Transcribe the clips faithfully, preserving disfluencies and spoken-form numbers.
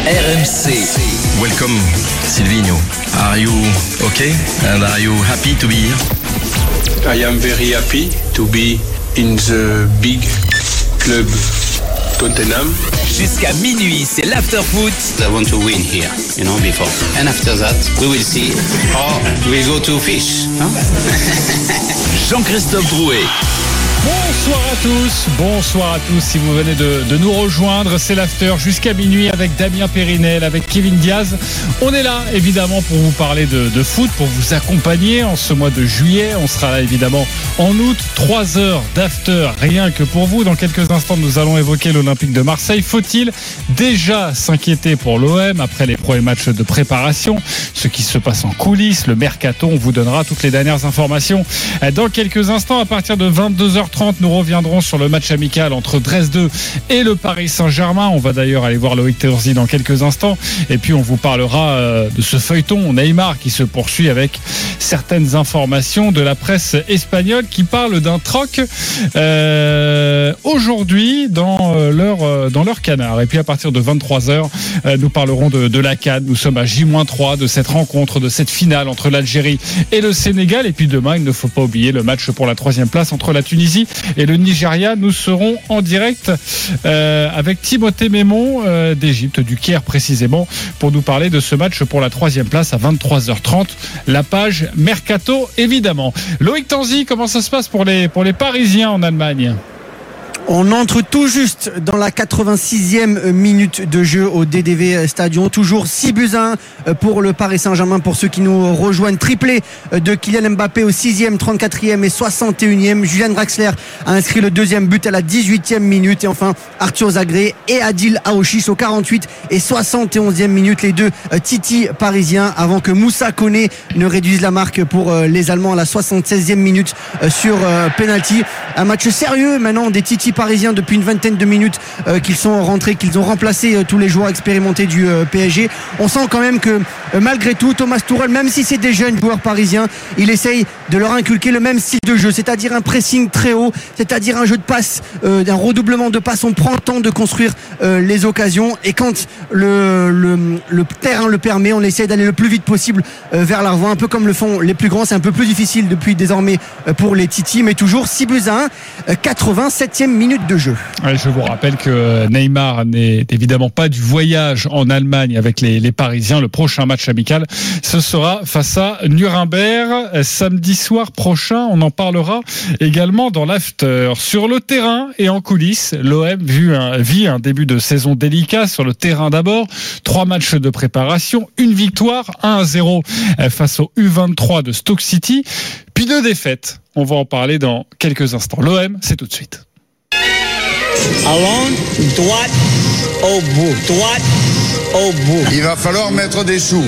R M C. Welcome, Silvino. Are you okay? And are you happy to be here? I am very happy to be in the big club Tottenham. Jusqu'à minuit, c'est l'after-foot. I want to win here, you know, before. And after that, we will see how we go to fish. Huh? Jean-Christophe Drouet. Bonsoir à tous, bonsoir à tous. Si vous venez de, de nous rejoindre, c'est l'after jusqu'à minuit avec Damien Périnel, avec Kevin Diaz. On est là évidemment pour vous parler de, de foot, pour vous accompagner en ce mois de juillet. On sera là évidemment en août, trois heures d'after rien que pour vous. Dans quelques instants, nous allons évoquer l'Olympique de Marseille. Faut-il déjà s'inquiéter pour l'O M après les premiers matchs de préparation, ce qui se passe en coulisses, le mercato? On vous donnera toutes les dernières informations dans quelques instants. À partir de vingt-deux heures trente, nous reviendrons sur le match amical entre Dresde et le Paris Saint-Germain. On va d'ailleurs aller voir Loïc Teorzi dans quelques instants. Et puis on vous parlera de ce feuilleton Neymar qui se poursuit avec certaines informations de la presse espagnole qui parle d'un troc euh, aujourd'hui dans leur, dans leur canard. Et puis à partir de vingt-trois heures, nous parlerons de, de la CAN. Nous sommes à J moins trois de cette rencontre, de cette finale entre l'Algérie et le Sénégal. Et puis demain, il ne faut pas oublier le match pour la troisième place entre la Tunisie et le Nigeria. Nous serons en direct euh, avec Timothée Mémon euh, d'Égypte, du Caire précisément, pour nous parler de ce match pour la troisième place à vingt-trois heures trente. La page Mercato, évidemment. Loïc Tanzi, comment ça se passe pour les, pour les Parisiens en Allemagne ? On entre tout juste dans la quatre-vingt-sixième minute de jeu au D D V Stadion. Toujours six buts à un pour le Paris Saint-Germain. Pour ceux qui nous rejoignent, triplé de Kylian Mbappé au sixième, trente-quatrième et soixante et unième. Julian Draxler a inscrit le deuxième but à la dix-huitième minute. Et enfin, Arthur Zagré et Adil Aouchis au quarante-huit et soixante et onzième minute. Les deux Titi parisiens avant que Moussa Koné ne réduise la marque pour les Allemands à la soixante-seizième minute sur penalty. Un match sérieux maintenant des Titi parisiens depuis une vingtaine de minutes euh, qu'ils sont rentrés, qu'ils ont remplacé euh, tous les joueurs expérimentés du euh, P S G. On sent quand même que euh, malgré tout, Thomas Tuchel, même si c'est des jeunes joueurs parisiens, il essaye de leur inculquer le même style de jeu, c'est-à-dire un pressing très haut, c'est-à-dire un jeu de passe, euh, un redoublement de passe. On prend le temps de construire euh, les occasions et quand le, le, le terrain le permet, on essaie d'aller le plus vite possible euh, vers l'arrière, un peu comme le font les plus grands. C'est un peu plus difficile depuis désormais euh, pour les Titi, mais toujours six buts à un, euh, quatre-vingt-septième minute de jeu. Ouais, je vous rappelle que Neymar n'est évidemment pas du voyage en Allemagne avec les, les Parisiens. Le prochain match amical, ce sera face à Nuremberg samedi soir prochain. On en parlera également dans l'after. Sur le terrain et en coulisses, l'O M vit un, vit un début de saison délicat. Sur le terrain d'abord, trois matchs de préparation, une victoire, un à zéro face au U vingt-trois de Stoke City, puis deux défaites. On va en parler dans quelques instants. L'O M, c'est tout de suite. Allons, droite au bout, droite au bout. Il va falloir mettre des sous.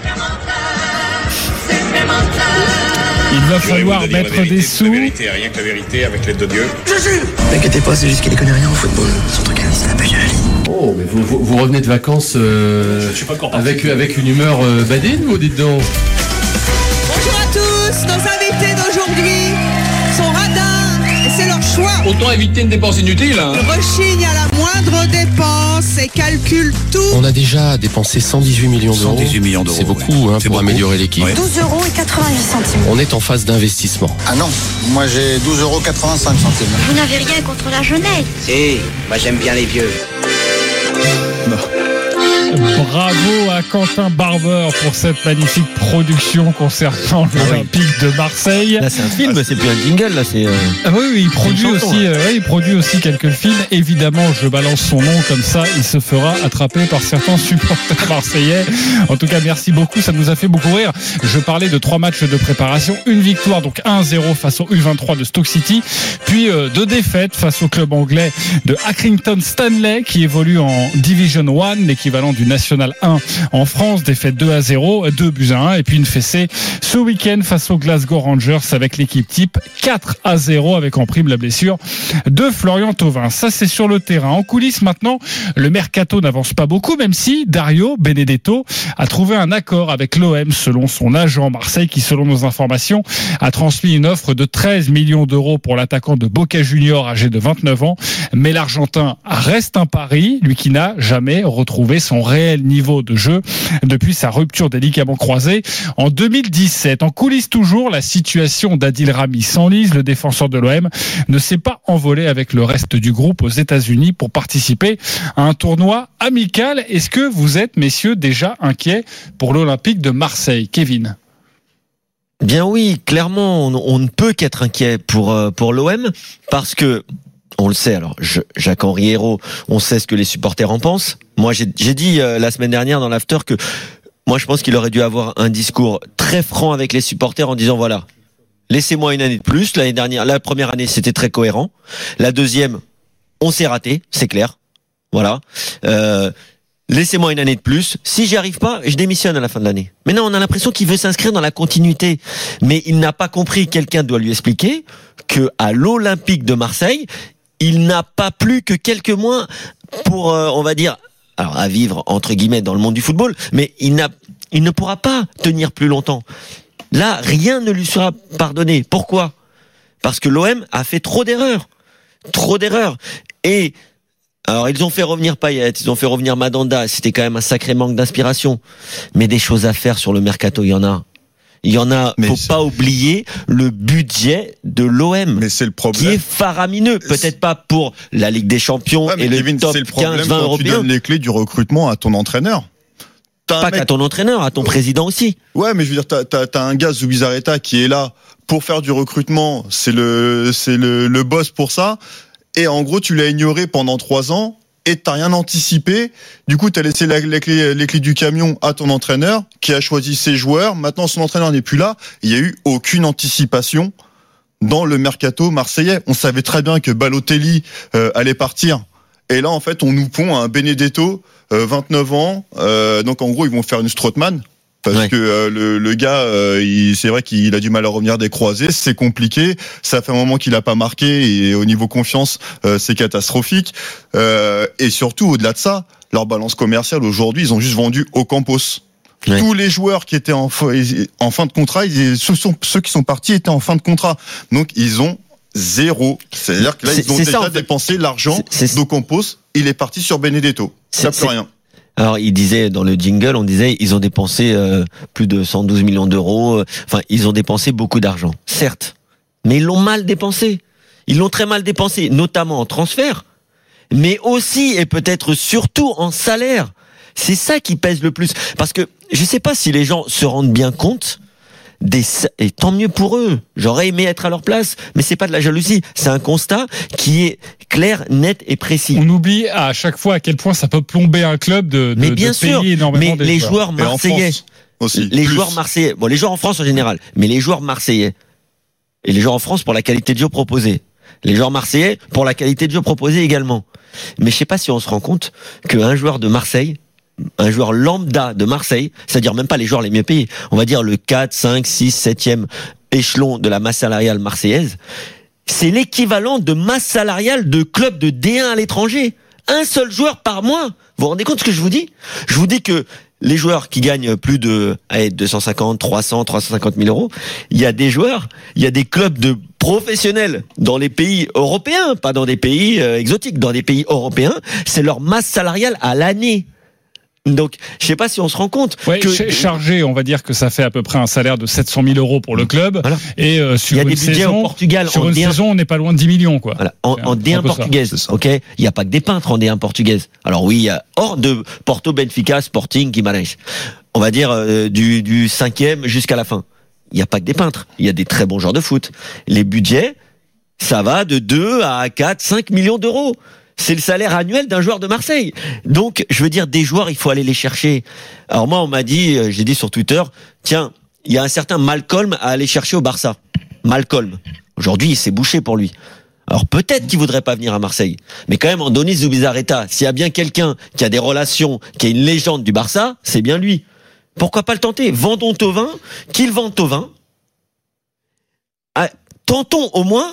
Il va falloir mettre vérité, des sous. La vérité, rien que la vérité avec l'aide de Dieu. Je jure. T'inquiétez pas, c'est juste qu'il connaît rien au football. Son truc, c'est la paix à la vie. Oh, mais vous, vous, vous revenez de vacances euh, avec, avec une humeur euh, badine, vous dites donc. Bonjour à tous, nos invités d'aujourd'hui sont radins et c'est leur choix. Autant éviter une dépense inutile. Hein. Ils rechignent à la moindre dépense et calculent tout. On a déjà dépensé cent dix-huit millions d'euros. cent dix-huit millions d'euros. C'est beaucoup ouais. hein, c'est pour beaucoup. améliorer l'équipe. Ouais. douze euros et quatre-vingt-huit centimes. On est en phase d'investissement. Ah non, moi j'ai douze euros quatre-vingt-cinq centimes. Vous n'avez rien contre la jeunesse. Si, moi j'aime bien les vieux. Non. Bravo à Quentin Barber pour cette magnifique production concernant l'Olympique ah oui. de Marseille. Là c'est un film, ah, c'est plus un jingle là, c'est. Euh... Ah oui, oui, il produit chanson, aussi, euh, ouais, il produit aussi quelques films. Évidemment, je balance son nom comme ça, il se fera attraper par certains supporters marseillais. En tout cas, merci beaucoup, ça nous a fait beaucoup rire. Je parlais de trois matchs de préparation, une victoire donc un à zéro face au U vingt-trois de Stoke City, puis euh, deux défaites face au club anglais de Accrington Stanley qui évolue en Division un, l'équivalent du National National un en France, défaite deux à zéro, deux buts à un, et puis une fessée ce week-end face aux Glasgow Rangers avec l'équipe type quatre à zéro avec en prime la blessure de Florian Thauvin. Ça, c'est sur le terrain. En coulisses maintenant, le mercato n'avance pas beaucoup, même si Dario Benedetto a trouvé un accord avec l'O M selon son agent Marseille qui, selon nos informations, a transmis une offre de treize millions d'euros pour l'attaquant de Boca Juniors âgé de vingt-neuf ans. Mais l'Argentin reste un pari, lui qui n'a jamais retrouvé son réel niveau de jeu depuis sa rupture des ligaments croisés en deux mille dix-sept. En coulisses toujours, la situation d'Adil Rami s'enlise. Le défenseur de l'O M ne s'est pas envolé avec le reste du groupe aux États-Unis pour participer à un tournoi amical. Est-ce que vous êtes, messieurs, déjà inquiets pour l'Olympique de Marseille? Kevin? Bien oui, clairement, on, on ne peut qu'être inquiet pour euh, pour l'O M parce que on le sait. Alors, je, Jacques-Henri Hérault, on sait ce que les supporters en pensent. Moi, j'ai, j'ai dit euh, la semaine dernière dans l'after que moi, je pense qu'il aurait dû avoir un discours très franc avec les supporters en disant voilà, laissez-moi une année de plus. L'année dernière, la première année, c'était très cohérent. La deuxième, on s'est raté, c'est clair. Voilà. Euh, Laissez-moi une année de plus. Si j'y arrive pas, je démissionne à la fin de l'année. Mais non, on a l'impression qu'il veut s'inscrire dans la continuité. Mais il n'a pas compris, quelqu'un doit lui expliquer que à l'Olympique de Marseille, il n'a pas plus que quelques mois pour, euh, on va dire, alors à vivre entre guillemets dans le monde du football, mais il n'a, il ne pourra pas tenir plus longtemps. Là, rien ne lui sera pardonné. Pourquoi ? Parce que l'O M a fait trop d'erreurs. Trop d'erreurs. Et alors, ils ont fait revenir Payet, ils ont fait revenir Mandanda, c'était quand même un sacré manque d'inspiration. Mais des choses à faire sur le mercato, il y en a. Il y en a, mais faut c'est... pas oublier le budget de l'O M. Mais c'est le problème. Qui est faramineux. Peut-être c'est... pas pour la Ligue des Champions ouais, et le Kevin, top quinze vingt européen. Tu donnes les clés du recrutement à ton entraîneur. T'as pas mec... qu'à ton entraîneur, à ton président aussi. Ouais, mais je veux dire, t'as, t'as, t'as un gars, Zubizarreta, qui est là pour faire du recrutement. C'est le, c'est le, le boss pour ça. Et en gros, tu l'as ignoré pendant trois ans et t'as rien anticipé. Du coup, t'as laissé la, les, clés, les clés du camion à ton entraîneur qui a choisi ses joueurs. Maintenant, son entraîneur n'est plus là. Il y a eu aucune anticipation dans le mercato marseillais. On savait très bien que Balotelli euh, allait partir. Et là, en fait, on nous pond un Benedetto, euh, vingt-neuf ans. Euh, donc, en gros, ils vont faire une Strootman. Parce ouais. que euh, le, le gars, euh, il, c'est vrai qu'il a du mal à revenir des croisés, c'est compliqué. Ça fait un moment qu'il a pas marqué et au niveau confiance, euh, c'est catastrophique. Euh, et surtout, au-delà de ça, leur balance commerciale aujourd'hui, ils ont juste vendu Ocampos. Ouais. Tous les joueurs qui étaient en, en fin de contrat, ils, ceux, sont, ceux qui sont partis étaient en fin de contrat. Donc ils ont zéro. C'est-à-dire que là, c'est, ils ont déjà ça, en fait. dépensé l'argent d'Ocampos. Il est parti sur Benedetto. Il n'y a plus rien. Alors, il disait dans le jingle, on disait, ils ont dépensé euh, plus de cent douze millions d'euros. Enfin, ils ont dépensé beaucoup d'argent, certes, mais ils l'ont mal dépensé. Ils l'ont très mal dépensé, notamment en transfert, mais aussi et peut-être surtout en salaire. C'est ça qui pèse le plus, parce que je sais pas si les gens se rendent bien compte. Des, et tant mieux pour eux. J'aurais aimé être à leur place, mais c'est pas de la jalousie. C'est un constat qui est clair, net et précis. On oublie à chaque fois à quel point ça peut plomber un club de, de, mais bien de sûr, payer énormément mais les joueurs marseillais, aussi, les plus. joueurs marseillais, bon, les joueurs en France en général, mais les joueurs marseillais et les joueurs en France pour la qualité de jeu proposée. Les joueurs marseillais pour la qualité de jeu proposée également. Mais je sais pas si on se rend compte qu'un joueur de Marseille, un joueur lambda de Marseille, c'est-à-dire même pas les joueurs les mieux payés, on va dire le quatre, cinq, six, septième échelon de la masse salariale marseillaise, c'est l'équivalent de masse salariale de club de D un à l'étranger. Un seul joueur par mois. Vous vous rendez compte ce que je vous dis ? Je vous dis que les joueurs qui gagnent plus de allez, deux cent cinquante, trois cents, trois cent cinquante mille euros, il y a des joueurs, il y a des clubs de professionnels dans les pays européens, pas dans des pays euh, exotiques, dans des pays européens, c'est leur masse salariale à l'année. Donc, je sais pas si on se rend compte. Ouais, que chargé, on va dire que ça fait à peu près un salaire de sept cent mille euros pour le club. Voilà. Et euh, sur il y a une des budgets saison, au Portugal. sur en une D un... saison, on n'est pas loin de dix millions, quoi. Voilà. En, en D un portugaise, ok. Il n'y a pas que des peintres en D un portugaise. Alors oui, il y a hors de Porto, Benfica, Sporting, Guimarães. On va dire euh, du, du cinquième jusqu'à la fin. Il n'y a pas que des peintres. Il y a des très bons joueurs de foot. Les budgets, ça va de deux à quatre, cinq millions d'euros. C'est le salaire annuel d'un joueur de Marseille. Donc, je veux dire, des joueurs, il faut aller les chercher. Alors moi, on m'a dit, j'ai dit sur Twitter, tiens, il y a un certain Malcolm à aller chercher au Barça. Malcolm. Aujourd'hui, il s'est bouché pour lui. Alors peut-être qu'il voudrait pas venir à Marseille, mais quand même, Andoni Zubizarreta, s'il y a bien quelqu'un qui a des relations, qui est une légende du Barça, c'est bien lui. Pourquoi pas le tenter? Vendons Thauvin, qu'il vende Thauvin. Ah, tentons au moins,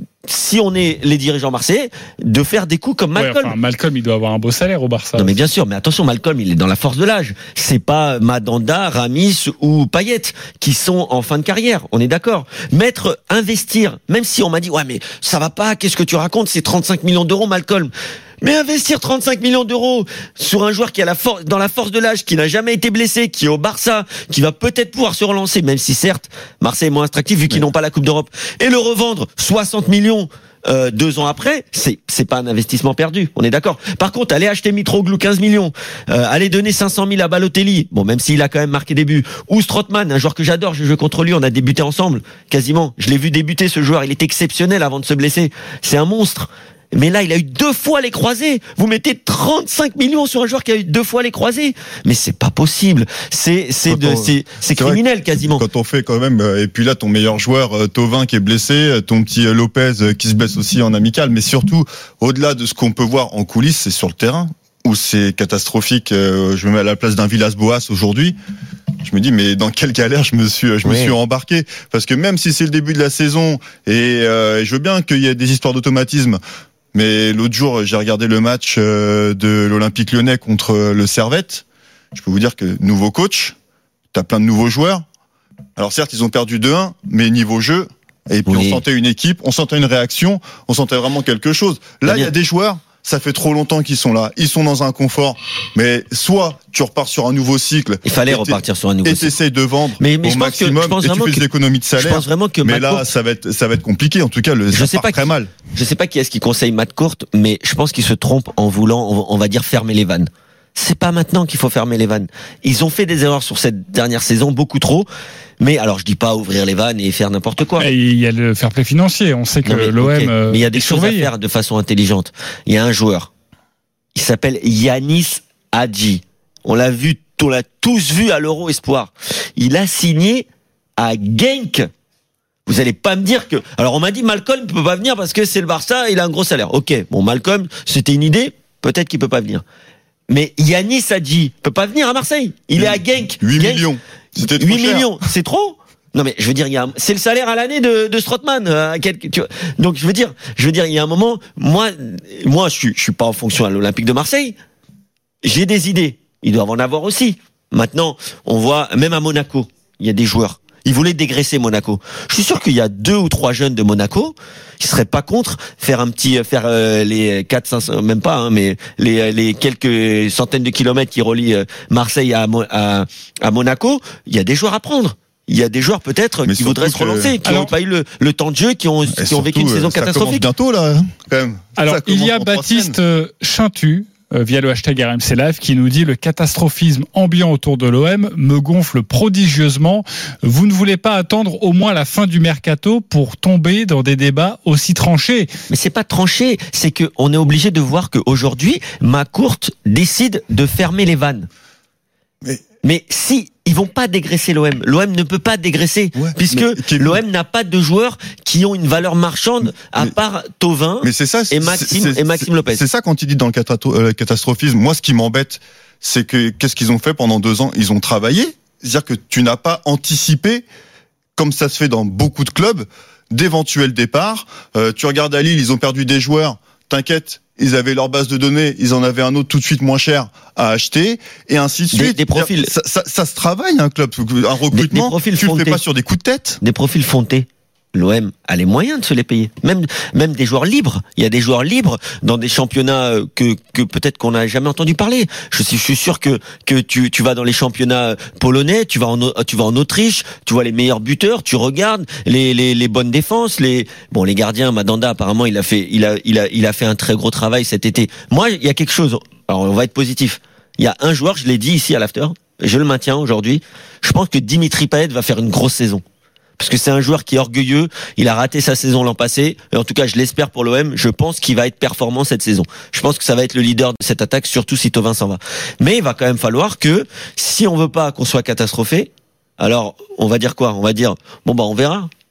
si on est les dirigeants marseillais, de faire des coups comme Malcolm. Ouais, enfin, Malcolm, il doit avoir un beau salaire au Barça. Non mais bien sûr, mais attention, Malcolm, il est dans la force de l'âge. C'est pas Mandanda, Ramis ou Payet qui sont en fin de carrière. On est d'accord. Mettre, investir, même si on m'a dit ouais mais ça va pas, qu'est-ce que tu racontes, c'est trente-cinq millions d'euros, Malcolm. Mais investir trente-cinq millions d'euros sur un joueur qui a la force, dans la force de l'âge, qui n'a jamais été blessé, qui est au Barça, qui va peut-être pouvoir se relancer, même si certes, Marseille est moins attractif vu qu'ils n'ont pas la Coupe d'Europe, et le revendre soixante millions euh, deux ans après, c'est c'est pas un investissement perdu. On est d'accord. Par contre, aller acheter Mitroglou quinze millions, euh, aller donner cinq cent mille à Balotelli, bon même s'il a quand même marqué des buts, ou Strootman, un joueur que j'adore, je joue contre lui, on a débuté ensemble, quasiment. Je l'ai vu débuter ce joueur, il est exceptionnel avant de se blesser. C'est un monstre. Mais là, il a eu deux fois les croisés. Vous mettez trente-cinq millions sur un joueur qui a eu deux fois les croisés. Mais c'est pas possible. C'est, c'est de, c'est, c'est criminel quasiment. Quand on fait quand même, et puis là, ton meilleur joueur, Thauvin qui est blessé, ton petit Lopez qui se blesse aussi en amical, mais surtout, au-delà de ce qu'on peut voir en coulisses, c'est sur le terrain où c'est catastrophique. Je me mets à la place d'un Villas-Boas aujourd'hui. Je me dis, mais dans quelle galère je me suis, je me oui. suis embarqué. Parce que même si c'est le début de la saison, et euh, je veux bien qu'il y ait des histoires d'automatisme, mais l'autre jour, j'ai regardé le match de l'Olympique Lyonnais contre le Servette. Je peux vous dire que nouveau coach, t'as plein de nouveaux joueurs. Alors certes, ils ont perdu deux un, mais niveau jeu, et puis oui. on sentait une équipe, on sentait une réaction, on sentait vraiment quelque chose. Là, il y a des joueurs, ça fait trop longtemps qu'ils sont là, ils sont dans un confort. Mais soit tu repars sur un nouveau cycle. Il fallait repartir sur un nouveau cycle. Et t'essayes de vendre mais, mais au maximum que, je pense et tu fais que, des économies de salaire. Je pense vraiment que mais Matt là, Court, ça va être, ça va être compliqué. En tout cas, le, je ça sais part pas très qui, mal. Je sais pas qui est-ce qui conseille Matt Court, mais je pense qu'il se trompe en voulant, on va dire, fermer les vannes. C'est pas maintenant qu'il faut fermer les vannes. Ils ont fait des erreurs sur cette dernière saison, beaucoup trop. Mais alors, je dis pas ouvrir les vannes et faire n'importe quoi. Et il y a le fair play financier. On sait que non, mais, l'O M. Okay. Euh, mais il y a des choses surveillé. à faire de façon intelligente. Il y a un joueur. Il s'appelle Yanis Hadji. On l'a vu, on l'a tous vu à l'Euro Espoir. Il a signé à Genk. Vous allez pas me dire que. Alors, on m'a dit Malcolm peut pas venir parce que c'est le Barça, il a un gros salaire. Ok, bon, Malcolm, c'était une idée. Peut-être qu'il peut pas venir. Mais Yanis Hadji peut pas venir à Marseille. Il est à Genk. huit Genk. millions. C'était trop huit cher. millions. C'est trop? Non mais je veux dire, il y a un... c'est le salaire à l'année de, de Strootman. Euh, quelque... tu vois. Donc je veux dire, je veux dire, il y a un moment, moi, moi, je suis, je suis pas en fonction à l'Olympique de Marseille. J'ai des idées. Ils doivent en avoir aussi. Maintenant, on voit même à Monaco, il y a des joueurs. Ils voulaient dégraisser Monaco. Je suis sûr qu'il y a deux ou trois jeunes de Monaco qui seraient pas contre faire un petit, faire euh, les quatre, cinq, même pas, hein, mais les les quelques centaines de kilomètres qui relient euh, Marseille à, à à Monaco. Il y a des joueurs à prendre. Il y a des joueurs peut-être mais qui voudraient se relancer, qui n'ont pas eu le, le temps de jeu, qui ont, qui surtout, ont vécu une saison ça catastrophique. Ça commence bientôt là, quand même. Alors il y a Baptiste Chintu. Euh, via le hashtag R M C Live qui nous dit le catastrophisme ambiant autour de l'O M me gonfle prodigieusement. Vous ne voulez pas attendre au moins la fin du mercato pour tomber dans des débats aussi tranchés? Mais c'est pas tranché, c'est que on est obligé de voir qu'aujourd'hui Macourt décide de fermer les vannes. Mais, mais si ils vont pas dégraisser l'O M, l'O M ne peut pas dégraisser ouais, puisque l'O M n'a pas de joueurs qui ont une valeur marchande à mais, part Thauvin mais c'est ça, et Maxime c'est, c'est, et Maxime Lopez. C'est ça quand il dit dans le catastrophisme. Moi, ce qui m'embête, c'est que qu'est-ce qu'ils ont fait pendant deux ans? Ils ont travaillé, c'est-à-dire que tu n'as pas anticipé, comme ça se fait dans beaucoup de clubs, d'éventuels départs. Euh, tu regardes à Lille, ils ont perdu des joueurs. T'inquiète. Ils avaient leur base de données, ils en avaient un autre tout de suite moins cher à acheter, et ainsi de suite. Des, des profils. Ça, ça, ça se travaille, un club, un recrutement. Des, des profils tu fontés. Le fais pas sur des coups de tête. Des profils fontés. L'O M a les moyens de se les payer. Même, même des joueurs libres. Il y a des joueurs libres dans des championnats que, que peut-être qu'on n'a jamais entendu parler. Je suis, je suis sûr que, que tu, tu vas dans les championnats polonais, tu vas en, tu vas en Autriche, tu vois les meilleurs buteurs, tu regardes les, les, les bonnes défenses, les, bon, les gardiens, Mandanda, apparemment, il a fait, il a, il a, il a fait un très gros travail cet été. Moi, il y a quelque chose. Alors, on va être positif. Il y a un joueur, je l'ai dit ici à l'after, et je le maintiens aujourd'hui. Je pense que Dimitri Payet va faire une grosse saison. Parce que c'est un joueur qui est orgueilleux, il a raté sa saison l'an passé, et en tout cas je l'espère pour l'O M, je pense qu'il va être performant cette saison. Je pense que ça va être le leader de cette attaque, surtout si Thauvin s'en va. Mais il va quand même falloir que, si on veut pas qu'on soit catastrophé, alors on va dire quoi? On va dire, bon bah on verra.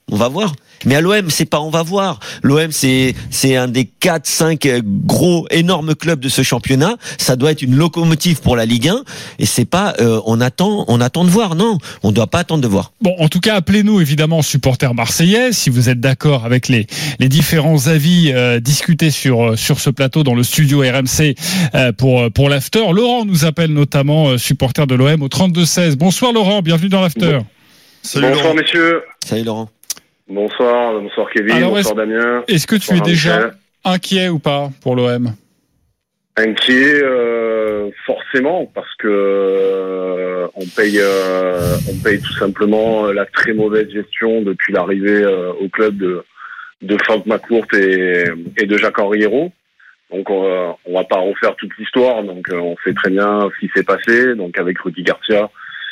On va voir. Mais à l'O M, c'est pas on va voir. L'O M, c'est c'est un des quatre, cinq gros, énormes clubs de ce championnat. Ça doit être une locomotive pour la Ligue un. Et c'est pas euh, on attend, on attend de voir. Non, on doit pas attendre de voir. Bon, en tout cas, appelez-nous évidemment supporters marseillais si vous êtes d'accord avec les les différents avis euh, discutés sur sur ce plateau dans le studio R M C euh, pour pour l'after. Laurent nous appelle notamment euh, supporter de l'O M au trente-deux seize. Bonsoir Laurent, bienvenue dans l'after. Salut bonsoir Laurent. Messieurs. Salut Laurent. Bonsoir, bonsoir Kevin, Alors, bonsoir est-ce, Damien. Est-ce que tu es déjà Michel. inquiet ou pas pour l'O M ? Inquiet, euh, forcément, parce que euh, on paye, euh, on paye tout simplement la très mauvaise gestion depuis l'arrivée euh, au club de de Franck McCourt et, et de Jacques-Henri Hérault. Donc on, euh, on va pas refaire toute l'histoire, donc euh, on sait très bien ce qui s'est passé. Donc avec Rudy Garcia.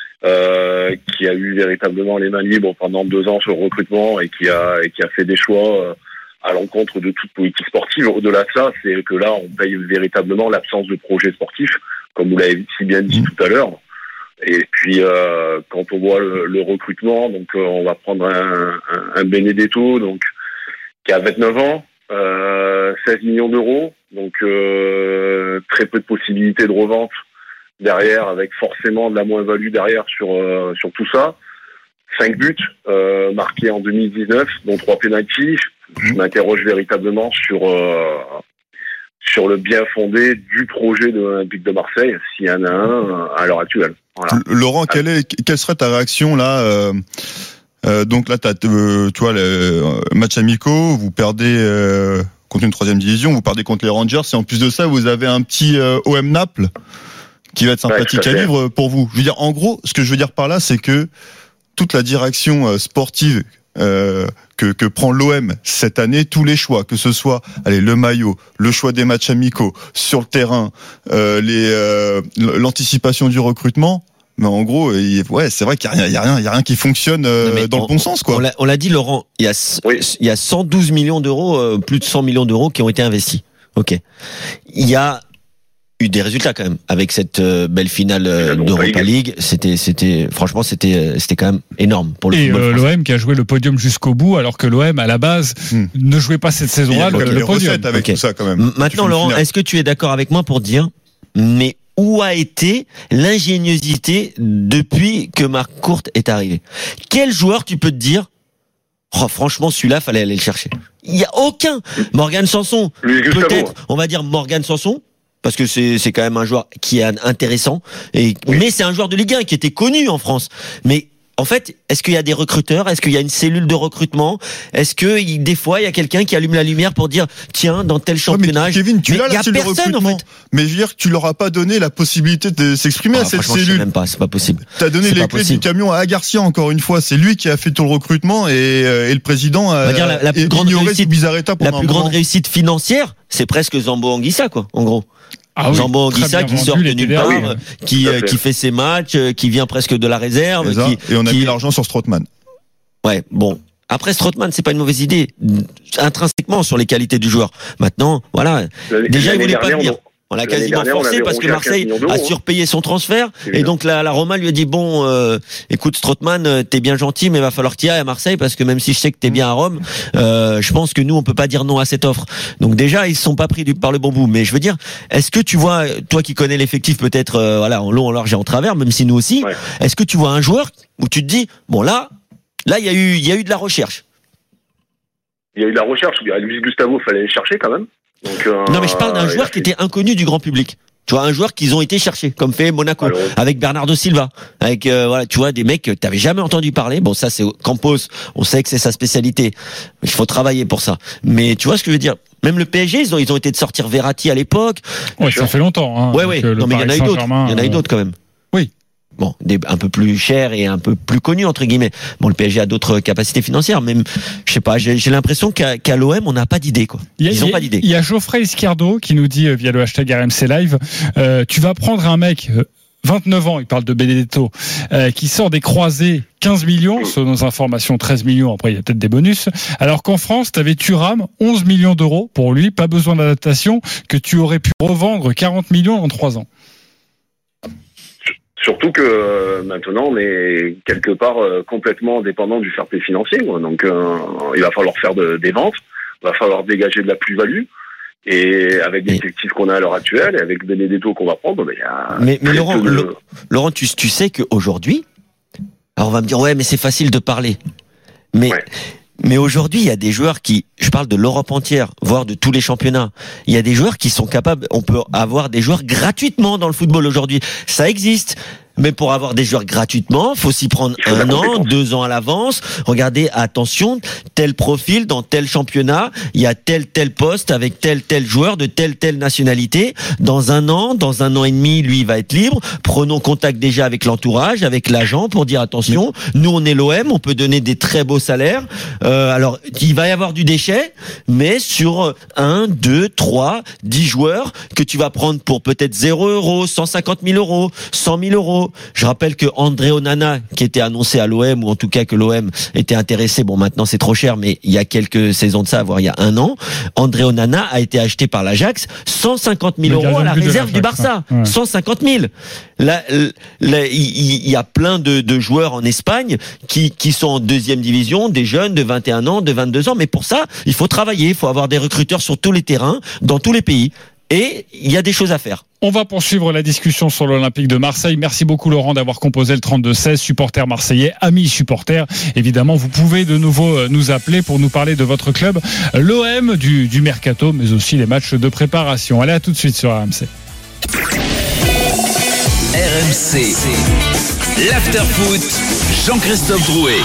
Euh, qui a eu véritablement les mains libres pendant deux ans sur le recrutement et qui a et qui a fait des choix euh, à l'encontre de toute politique sportive. Au-delà de ça, c'est que là, on paye véritablement l'absence de projet sportif, comme vous l'avez si bien dit tout à l'heure. Et puis, euh, quand on voit le, le recrutement, donc euh, on va prendre un, un, un Benedetto, donc qui a vingt-neuf ans, euh, seize millions d'euros, donc euh, très peu de possibilités de revente derrière, avec forcément de la moins-value derrière sur euh, sur tout ça. Cinq buts euh, marqués en deux mille dix-neuf, dont trois pénaltys. Je m'interroge véritablement sur euh, sur le bien fondé du projet de l'Olympique de Marseille, s'il y en a un à l'heure actuelle. Voilà. Laurent, quelle est quelle serait ta réaction là euh, euh, Donc là, t'as, euh, tu vois, le match amicaux, vous perdez euh, contre une troisième division, vous perdez contre les Rangers, et en plus de ça, vous avez un petit euh, O M Naples qui va être sympathique ouais, à, à vivre pour vous. Je veux dire, en gros, ce que je veux dire par là, c'est que toute la direction euh, sportive euh, que, que prend l'O M cette année, tous les choix, que ce soit allez, le maillot, le choix des matchs amicaux, sur le terrain, euh, les, euh, l'anticipation du recrutement, mais en gros, il, ouais, c'est vrai qu'il n'y a rien, il y a rien, il y a rien qui fonctionne euh, dans on, le bon sens, quoi. On l'a, on l'a dit, Laurent, il y a, oui. il y a cent douze millions d'euros, euh, plus de cent millions d'euros qui ont été investis. Ok. Il y a eu des résultats quand même avec cette euh, belle finale euh, d'Europa League. C'était, c'était, franchement, c'était, c'était quand même énorme pour le et football. Et euh, l'O M qui a joué le podium jusqu'au bout, alors que l'O M à la base hmm. ne jouait pas cette saison-là le, le podium. Avec okay. tout ça quand même. Maintenant, Laurent, est-ce que tu es d'accord avec moi pour dire, mais où a été l'ingéniosité depuis que Marc Courte est arrivé? Quel joueur tu peux te dire? Oh, franchement, celui-là, fallait aller le chercher. Il y a aucun. Morgan Sanson, peut-être, on va dire Morgan Sanson. Parce que c'est c'est quand même un joueur qui est intéressant et oui. mais c'est un joueur de Ligue un qui était connu en France. Mais en fait, est-ce qu'il y a des recruteurs? Est-ce qu'il y a une cellule de recrutement? Est-ce que il, des fois il y a quelqu'un qui allume la lumière pour dire tiens dans tel championnat? Ouais, mais Kevin, tu mais as la cellule de recrutement. En fait. Mais je veux dire que tu leur as pas donné la possibilité de s'exprimer ah, à cette cellule. Je sais même pas, c'est pas possible. T'as donné c'est les clés possible. du camion à Garcia encore une fois. C'est lui qui a fait tout le recrutement et, et le président a, dire la, la plus grande réussite, Bizarreta la plus grande réussite financière, c'est presque Zambo Anguissa quoi, en gros. Ah oui, Zambo Anguissa qui sort de nulle part, oui, qui, euh, qui fait ses matchs, euh, qui vient presque de la réserve. Et, qui, et on a qui... mis l'argent sur Strootman. Ouais, bon. Après Strootman, c'est pas une mauvaise idée, intrinsèquement sur les qualités du joueur. Maintenant, voilà. L'année, Déjà, il voulait pas venir. On l'a quasiment forcé parce que Marseille a surpayé son transfert et donc la, la Roma lui a dit bon euh, écoute Strootman t'es bien gentil mais il va falloir que tu ailles à Marseille parce que même si je sais que t'es bien à Rome euh, je pense que nous on peut pas dire non à cette offre. Donc déjà ils se sont pas pris du, par le bon bout, mais je veux dire est-ce que tu vois, toi qui connais l'effectif peut-être euh, voilà en long en large et en travers même si nous aussi ouais. Est-ce que tu vois un joueur où tu te dis bon là là il y a eu il y a eu de la recherche. Il y a eu de la recherche, il y a Luis Gustavo, fallait aller chercher quand même. Donc, euh, non mais je parle d'un joueur qui était inconnu du grand public. Tu vois un joueur qu'ils ont été chercher, comme fait Monaco, alors, avec Bernardo Silva, avec euh, voilà, tu vois des mecs que t'avais jamais entendu parler. Bon ça c'est Campos, on sait que c'est sa spécialité. Il faut travailler pour ça. Mais tu vois ce que je veux dire. Même le P S G, ils ont ils ont été de sortir Verratti à l'époque. Ouais, ça fait longtemps. Hein, ouais ouais. Non mais il y en a eu d'autres. Il y en a eu d'autres quand même. Oui. Bon, des, un peu plus cher et un peu plus connu entre guillemets. Bon, le P S G a d'autres capacités financières, mais je sais pas. J'ai, j'ai l'impression qu'à, qu'à l'O M, on n'a pas d'idée quoi. Ils a, ont a, pas d'idée. Il y a Geoffrey Escardo qui nous dit via le hashtag R M C Live, euh, tu vas prendre un mec. vingt-neuf ans, il parle de Benedetto, euh, qui sort des croisés quinze millions, selon nos informations treize millions, après il y a peut-être des bonus, alors qu'en France, tu avais Thuram, onze millions d'euros pour lui, pas besoin d'adaptation, que tu aurais pu revendre quarante millions en trois ans. Surtout que euh, maintenant on est quelque part euh, complètement dépendant du fair play financier. Quoi. Donc euh, il va falloir faire de, des ventes, il va falloir dégager de la plus-value. Et avec les effectifs qu'on a à l'heure actuelle, et avec Benedetto qu'on va prendre, ben, il y a. Mais, mais Laurent, de... le, Laurent, tu, tu sais qu'aujourd'hui, alors on va me dire ouais, mais c'est facile de parler. Mais ouais. Mais aujourd'hui, il y a des joueurs qui, je parle de l'Europe entière, voire de tous les championnats. Il y a des joueurs qui sont capables, on peut avoir des joueurs gratuitement dans le football aujourd'hui. Ça existe. Mais pour avoir des joueurs gratuitement, faut s'y prendre un an, deux ans à l'avance. Regardez, attention, tel profil dans tel championnat, il y a tel tel poste avec tel tel joueur de telle telle nationalité. Dans un an, dans un an et demi, lui il va être libre. Prenons contact déjà avec l'entourage, avec l'agent pour dire attention, nous on est l'O M, on peut donner des très beaux salaires. Euh, alors il va y avoir du déchet, mais sur un, deux, trois, dix joueurs que tu vas prendre pour peut-être zéro euros, cent cinquante mille euros, cent mille euros. Je rappelle que André Onana, qui était annoncé à l'O M, ou en tout cas que l'O M était intéressé, bon maintenant c'est trop cher, mais il y a quelques saisons de ça, voire il y a un an, André Onana a été acheté par l'Ajax cent cinquante mille euros à la réserve du Barça. Ouais. cent cinquante mille. Là, là, il y a plein de, de joueurs en Espagne qui, qui sont en deuxième division, des jeunes de vingt et un ans, de vingt-deux ans, mais pour ça, il faut travailler, il faut avoir des recruteurs sur tous les terrains, dans tous les pays. Et il y a des choses à faire. On va poursuivre la discussion sur l'Olympique de Marseille. Merci beaucoup Laurent d'avoir composé le trente-deux seize, supporters marseillais, amis supporters. Évidemment, vous pouvez de nouveau nous appeler pour nous parler de votre club, l'O M, du, du Mercato, mais aussi les matchs de préparation. Allez, à tout de suite sur R M C. R M C, l'after-foot, Jean-Christophe Drouet.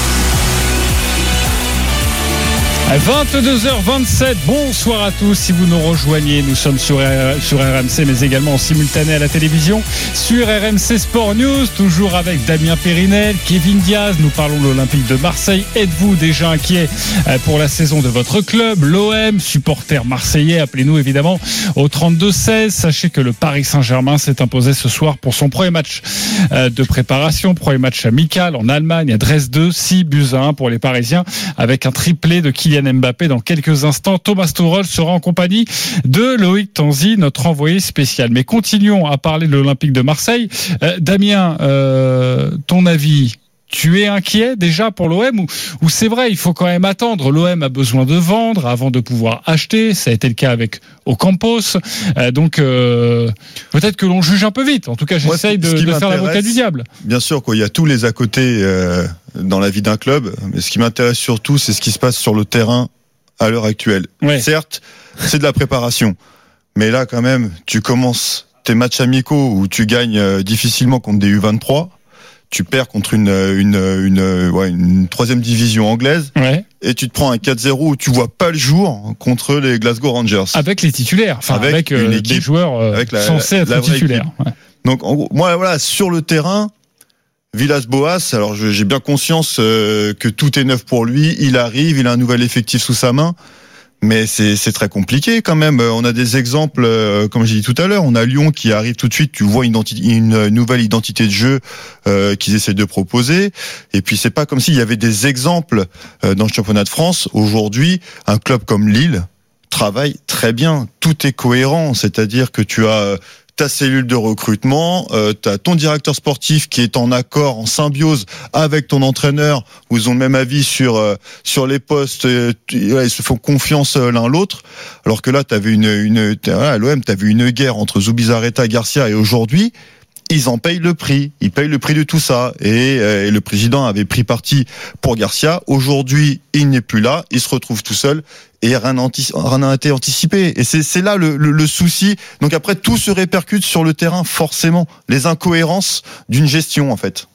vingt-deux heures vingt-sept, bonsoir à tous. Si vous nous rejoignez, nous sommes sur, sur R M C, mais également en simultané à la télévision, sur R M C Sport News, toujours avec Damien Périnel, Kevin Diaz. Nous parlons de l'Olympique de Marseille. Êtes-vous déjà inquiet pour la saison de votre club, l'O M, supporter marseillais? Appelez-nous évidemment au trente-deux seize. Sachez que le Paris Saint-Germain s'est imposé ce soir pour son premier match de préparation, premier match amical en Allemagne à Dresde, six buts à un pour les Parisiens, avec un triplé de Kylian Mbappé dans quelques instants. Thomas Tuchel sera en compagnie de Loïc Tanzi, notre envoyé spécial. Mais continuons à parler de l'Olympique de Marseille. Euh, Damien, euh, ton avis? Tu es inquiet déjà pour l'O M ou, ou c'est vrai, il faut quand même attendre. L'O M a besoin de vendre avant de pouvoir acheter. Ça a été le cas avec Ocampos. Euh, donc euh, peut-être que l'on juge un peu vite. En tout cas, j'essaye Moi, de, de faire l'avocat du diable. Bien sûr, quoi. Il y a tous les à côté euh, dans la vie d'un club. Mais ce qui m'intéresse surtout, c'est ce qui se passe sur le terrain à l'heure actuelle. Ouais. Certes, c'est de la préparation. Mais là, quand même, tu commences tes matchs amicaux où tu gagnes euh, difficilement contre des U vingt-trois. Tu perds contre une une une, ouais, une troisième division anglaise, ouais. Et tu te prends un quatre zéro où tu vois pas le jour contre les Glasgow Rangers. Avec les titulaires, enfin avec, avec euh, une équipe, des joueurs euh, avec la, censés être la titulaires. Ouais. Donc en gros, moi voilà, sur le terrain, Villas-Boas, alors je, j'ai bien conscience euh, que tout est neuf pour lui, il arrive, il a un nouvel effectif sous sa main. Mais c'est, c'est très compliqué quand même. On a des exemples, euh, comme j'ai dit tout à l'heure, on a Lyon qui arrive tout de suite, tu vois une, identi- une nouvelle identité de jeu euh, qu'ils essaient de proposer. Et puis c'est pas comme s'il y avait des exemples euh, dans le championnat de France. Aujourd'hui, un club comme Lille travaille très bien. Tout est cohérent, c'est-à-dire que tu as ta cellule de recrutement, euh, tu as ton directeur sportif qui est en accord, en symbiose avec ton entraîneur, où ils ont le même avis sur euh, sur les postes, euh, ils se font confiance euh, l'un l'autre. Alors que là, tu avais une une voilà, à l'O M, tu avais une guerre entre Zubizarreta, Garcia, et aujourd'hui, ils en payent le prix. Ils payent le prix de tout ça. Et, euh, et le président avait pris parti pour Garcia. Aujourd'hui, il n'est plus là. Il se retrouve tout seul. Et rien n'a été anticipé. Et c'est, c'est là le, le, le souci. Donc après, tout se répercute sur le terrain, forcément. Les incohérences d'une gestion, en fait.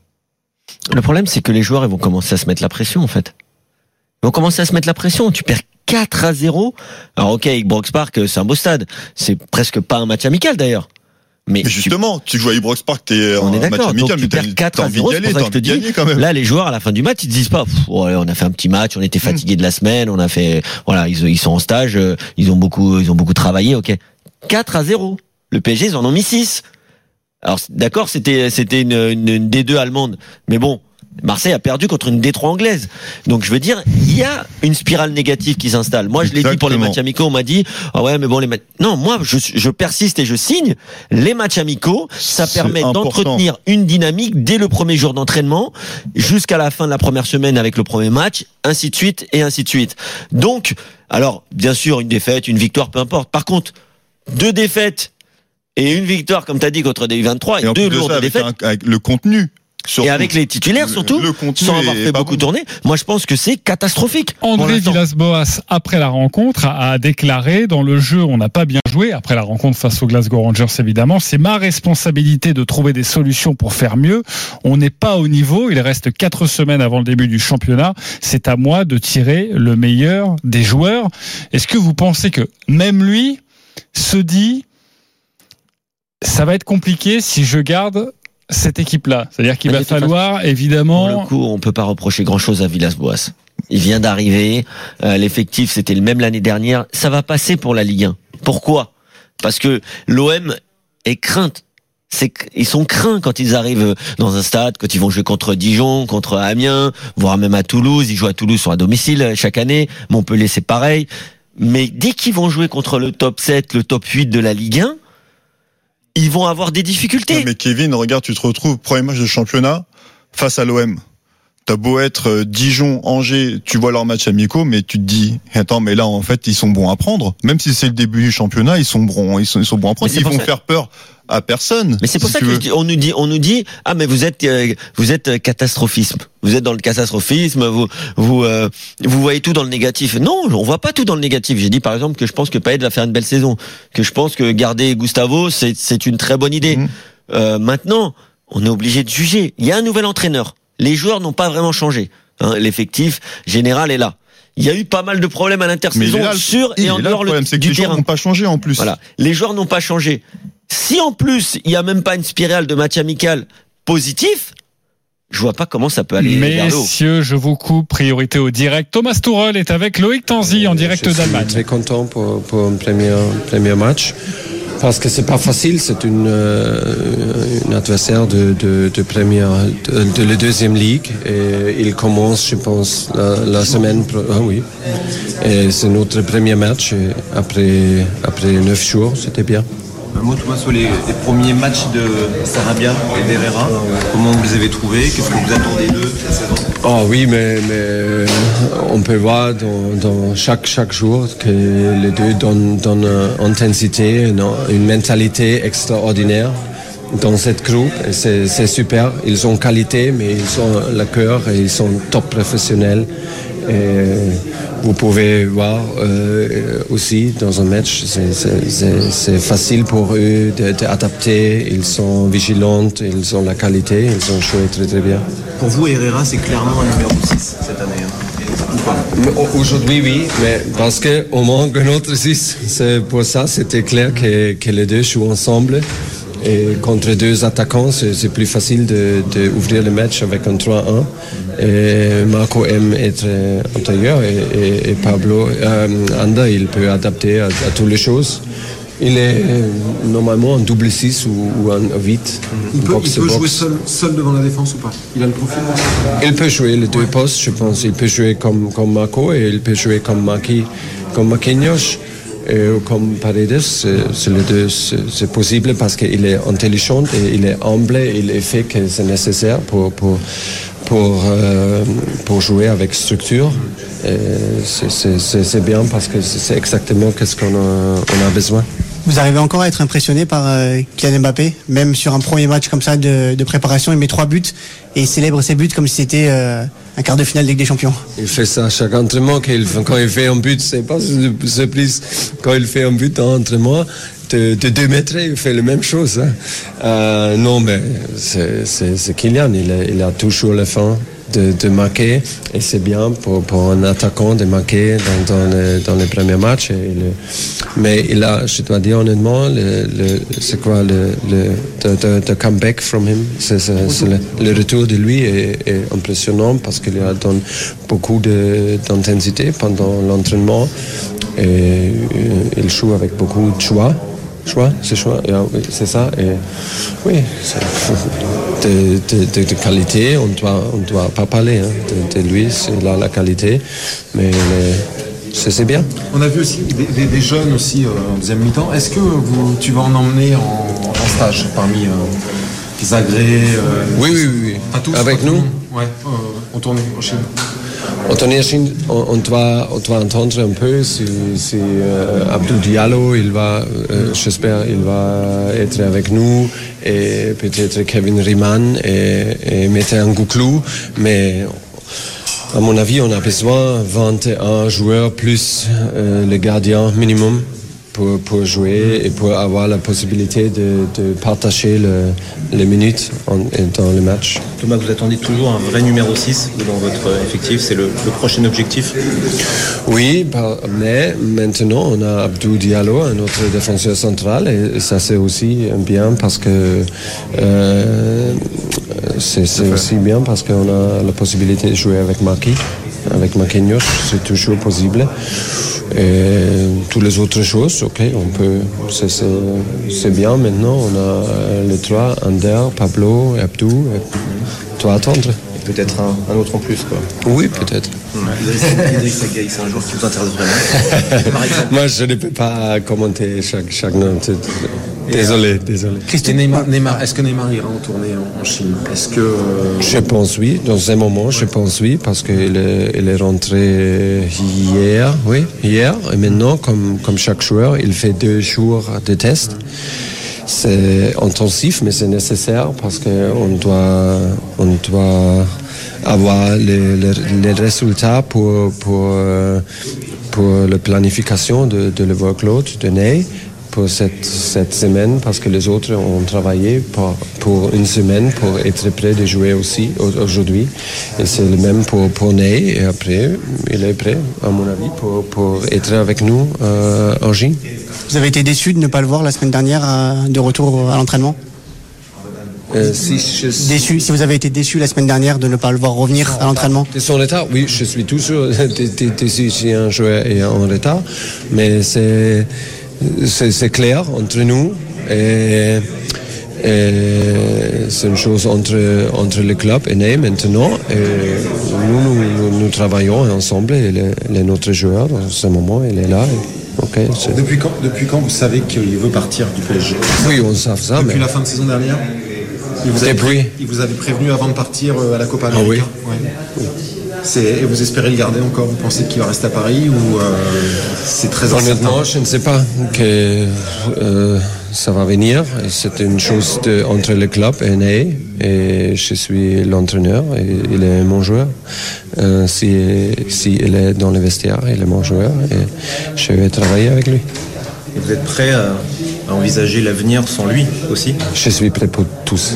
Le problème, c'est que les joueurs, ils vont commencer à se mettre la pression, en fait. Ils vont commencer à se mettre la pression. Tu perds quatre à zéro. Alors ok, avec Ibrox Park, c'est un beau stade. C'est presque pas un match amical, d'ailleurs. Mais, mais justement, tu, tu joues à Ibrox Park, t'es en match amical, donc tu mais perds quatre à zéro, c'est pour ça que je te dis, quand même. Là, les joueurs, à la fin du match, ils te disent pas, ouais, on a fait un petit match, on était fatigués mmh. de la semaine, on a fait, voilà, ils, ils sont en stage, ils ont beaucoup, ils ont beaucoup travaillé, ok. quatre à zéro. Le P S G, ils en ont mis six. Alors, d'accord, c'était, c'était une, une, une D deux allemande. Mais bon, Marseille a perdu contre une D trois anglaise. Donc je veux dire, il y a une spirale négative qui s'installe. Moi je l'ai Exactement. dit pour les matchs amicaux, on m'a dit ah ouais mais bon les matchs. Non, moi je, je persiste et je signe. Les matchs amicaux, ça C'est permet important. d'entretenir une dynamique dès le premier jour d'entraînement jusqu'à la fin de la première semaine avec le premier match, ainsi de suite et ainsi de suite. Donc, alors bien sûr une défaite, une victoire, peu importe. Par contre, deux défaites et une victoire comme tu as dit contre des U vingt-trois et, et deux lourdes défaites un, avec le contenu. Surtout, et avec les titulaires surtout, le, le sans avoir fait beaucoup bon. tourner, moi je pense que c'est catastrophique. André Villas-Boas, après la rencontre, a, a déclaré dans le jeu on n'a pas bien joué, après la rencontre face aux Glasgow Rangers évidemment, c'est ma responsabilité de trouver des solutions pour faire mieux, on n'est pas au niveau, il reste quatre semaines avant le début du championnat, c'est à moi de tirer le meilleur des joueurs. Est-ce que vous pensez que même lui se dit ça va être compliqué si je garde cette équipe-là, c'est-à-dire qu'il va falloir évidemment. Pour le coup, on peut pas reprocher grand-chose à Villas-Boas. Il vient d'arriver, euh, l'effectif c'était le même l'année dernière. Ça va passer pour la Ligue un. Pourquoi ? Parce que l'O M est crainte. C'est, ils sont craints quand ils arrivent dans un stade, quand ils vont jouer contre Dijon, contre Amiens, voire même à Toulouse. Ils jouent à Toulouse, sont à domicile chaque année. Montpellier, c'est pareil. Mais dès qu'ils vont jouer contre le top sept, le top huit de la Ligue un, ils vont avoir des difficultés. Non, mais Kevin, regarde, tu te retrouves premier match de championnat face à l'O M. T'as beau être Dijon, Angers, tu vois leurs matchs amicaux, mais tu te dis, attends, mais là, en fait, ils sont bons à prendre. Même si c'est le début du championnat, ils sont bons, ils sont, ils sont bons à prendre. Ils vont ça. faire peur à personne. Mais c'est pour si ça qu'on nous dit, on nous dit, ah, mais vous êtes, euh, vous êtes catastrophisme. Vous êtes dans le catastrophisme, vous, vous, euh, vous voyez tout dans le négatif. Non, on voit pas tout dans le négatif. J'ai dit, par exemple, que je pense que Payet va faire une belle saison. Que je pense que garder Gustavo, c'est, c'est une très bonne idée. Mmh. Euh, maintenant, on est obligé de juger. Il y a un nouvel entraîneur. Les joueurs n'ont pas vraiment changé. Hein, l'effectif général est là. Il y a eu pas mal de problèmes à l'intersaison là, sur et en dehors le, problème, c'est que du les terrain. joueurs n'ont pas changé en plus. Voilà, les joueurs n'ont pas changé. Si en plus il y a même pas une spirale de match amical positif, je vois pas comment ça peut aller vers le haut. Messieurs, je vous coupe. Priorité au direct. Thomas Tuchel est avec Loïc Tanzi en direct je d'Allemagne. Je suis très content pour pour un premier premier match. Parce que c'est pas facile, c'est une, euh, une adversaire de, de, de première, de, de la deuxième ligue. Et il commence, je pense, la, la semaine. Ah oui. Et c'est notre premier match. Et après, après neuf jours, c'était bien. Un mot, Thomas, sur les, les premiers matchs de Sarabia et d'Herrera. Comment vous les avez trouvés? Qu'est-ce que vous attendez d'eux cette saison? Oh oui, mais, mais on peut voir dans, dans chaque, chaque jour que les deux donnent, donnent une intensité, une, une mentalité extraordinaire dans cette groupe. Et c'est, c'est super. Ils ont qualité, mais ils ont le cœur et ils sont top professionnels. Et vous pouvez voir euh, aussi dans un match, c'est, c'est, c'est, c'est facile pour eux d'adapter. Ils sont vigilants, ils ont la qualité, ils ont joué très très bien. Pour vous, Herrera, c'est clairement un numéro six cette année. Hein. Aujourd'hui, oui, mais parce qu'on manque un autre six. C'est pour ça, c'était clair que, que les deux jouent ensemble. Et contre deux attaquants, c'est, c'est plus facile de, de ouvrir le match avec un trois un. Et Marco aime être intérieur et, et, et Pablo, euh, Ander, il peut adapter à, à toutes les choses. Il est euh, normalement un double six ou, ou un huit. Il peut, il peut jouer seul, seul devant la défense ou pas? Il a le profil? Il peut jouer les deux ouais. postes, je pense. Il peut jouer comme, comme Marco et il peut jouer comme Marquinhos. Comme Marquinhos. Et comme Paredes, c'est, c'est les deux, c'est, c'est possible parce qu'il est intelligent et il est humble et il fait que c'est nécessaire pour, pour, pour, euh, pour jouer avec structure. Et c'est, c'est, c'est, c'est bien parce que c'est exactement ce qu'on a, on a besoin. Vous arrivez encore à être impressionné par euh, Kylian Mbappé, même sur un premier match comme ça de, de préparation, il met trois buts et il célèbre ses buts comme si c'était euh, un quart de finale de Ligue des Champions. Il fait ça à chaque entraînement. Quand il fait un but, c'est pas c'est plus quand il fait un but en entraînement de, de deux mètres, il fait la même chose. Hein. Euh, non, mais c'est, c'est, c'est Kylian. Il a, il a toujours la fin. De, de marquer et c'est bien pour, pour un attaquant de marquer dans, dans, le, dans les premiers matchs. Et le, mais il a, je dois dire honnêtement, le, le, c'est quoi le, le the, the, the comeback from him, c'est, c'est, c'est le, le retour de lui est, est impressionnant parce qu'il a donné beaucoup de, d'intensité pendant l'entraînement et il joue avec beaucoup de joie. choix, c'est choix, et, oui, c'est ça. Et oui, c'est, de, de, de, de qualité, on doit, on doit pas parler hein, de, de lui, c'est là la qualité, mais les, c'est, c'est bien. On a vu aussi des, des, des jeunes aussi euh, en deuxième mi-temps. Est-ce que vous, tu vas en emmener en, en stage parmi euh, Zagré euh, Oui, oui, oui, oui. Pas tous, avec pas nous. Ouais, euh, on tourne en Chine. On, on, on, doit, on doit entendre un peu si, si euh, Abdou Diallo, il va, euh, j'espère, il va être avec nous, et peut-être Kevin Riemann et, et Metin Gouklou, mais à mon avis, on a besoin de vingt et un joueurs plus euh, les gardiens minimum pour, pour jouer et pour avoir la possibilité de, de partager le, les minutes en, dans le match. Thomas, vous attendez toujours un vrai numéro six dans votre effectif, c'est le, le prochain objectif? Oui, mais maintenant on a Abdou Diallo, un autre défenseur central, et ça c'est aussi bien parce que euh, c'est, c'est aussi bien parce qu'on a la possibilité de jouer avec Marquis, avec Marquinhos, c'est toujours possible. Et toutes les autres choses, ok, on peut, c'est, c'est, c'est bien maintenant, on a les trois, Ander, Pablo, Abdou, et doit attendre. Et peut-être un, un autre en plus, quoi. Oui, peut-être. Idriss Gueye, c'est un joueur qui vous intéresse vraiment? Moi, je ne peux pas commenter chaque, chaque note. Désolé, désolé. Et Neymar, Neymar, est-ce que Neymar ira en tournée en, en Chine? Est-ce que euh... Je pense oui. Dans un moment, je pense oui, parce qu'il est, il est rentré hier, oui, hier. Et maintenant, comme, comme chaque joueur, il fait deux jours de test. C'est intensif, mais c'est nécessaire parce qu'on doit, on doit avoir les, les, les résultats pour, pour, pour la planification de, de le workload de Ney pour cette, cette semaine, parce que les autres ont travaillé pour, pour une semaine pour être prêts de jouer aussi aujourd'hui. Et c'est le même pour, pour Ney. Et après, il est prêt, à mon avis, pour, pour être avec nous euh, en Chine. Vous avez été déçu de ne pas le voir la semaine dernière euh, de retour à l'entraînement? Euh, si, je... Déçu, si vous avez été déçu la semaine dernière de ne pas le voir revenir à l'entraînement? De son état, oui, je suis toujours déçu si un joueur est en retard, mais c'est, c'est, c'est clair entre nous et, et c'est une chose entre, entre le club et Ney maintenant. Et nous, nous, nous, nous travaillons ensemble et le, le, notre joueur, dans ce moment, il est là. Et, okay, c'est... Depuis quand, depuis quand vous savez qu'il veut partir du P S G? Oui, on sait ça. Depuis mais... la fin de saison dernière? Il vous, avait pré... il vous avait prévenu avant de partir à la Copa América? Ah oui. Ouais. C'est... Et vous espérez le garder encore? Vous pensez qu'il va rester à Paris ou euh, c'est très incertain? Honnêtement, je ne sais pas que euh, ça va venir. C'est une chose de, entre le club et Ney. Et je suis l'entraîneur et il est mon joueur. Euh, si, si il est dans le vestiaire, il est mon joueur et je vais travailler avec lui. Et vous êtes prêt à, à envisager l'avenir sans lui aussi? Je suis prêt pour tous.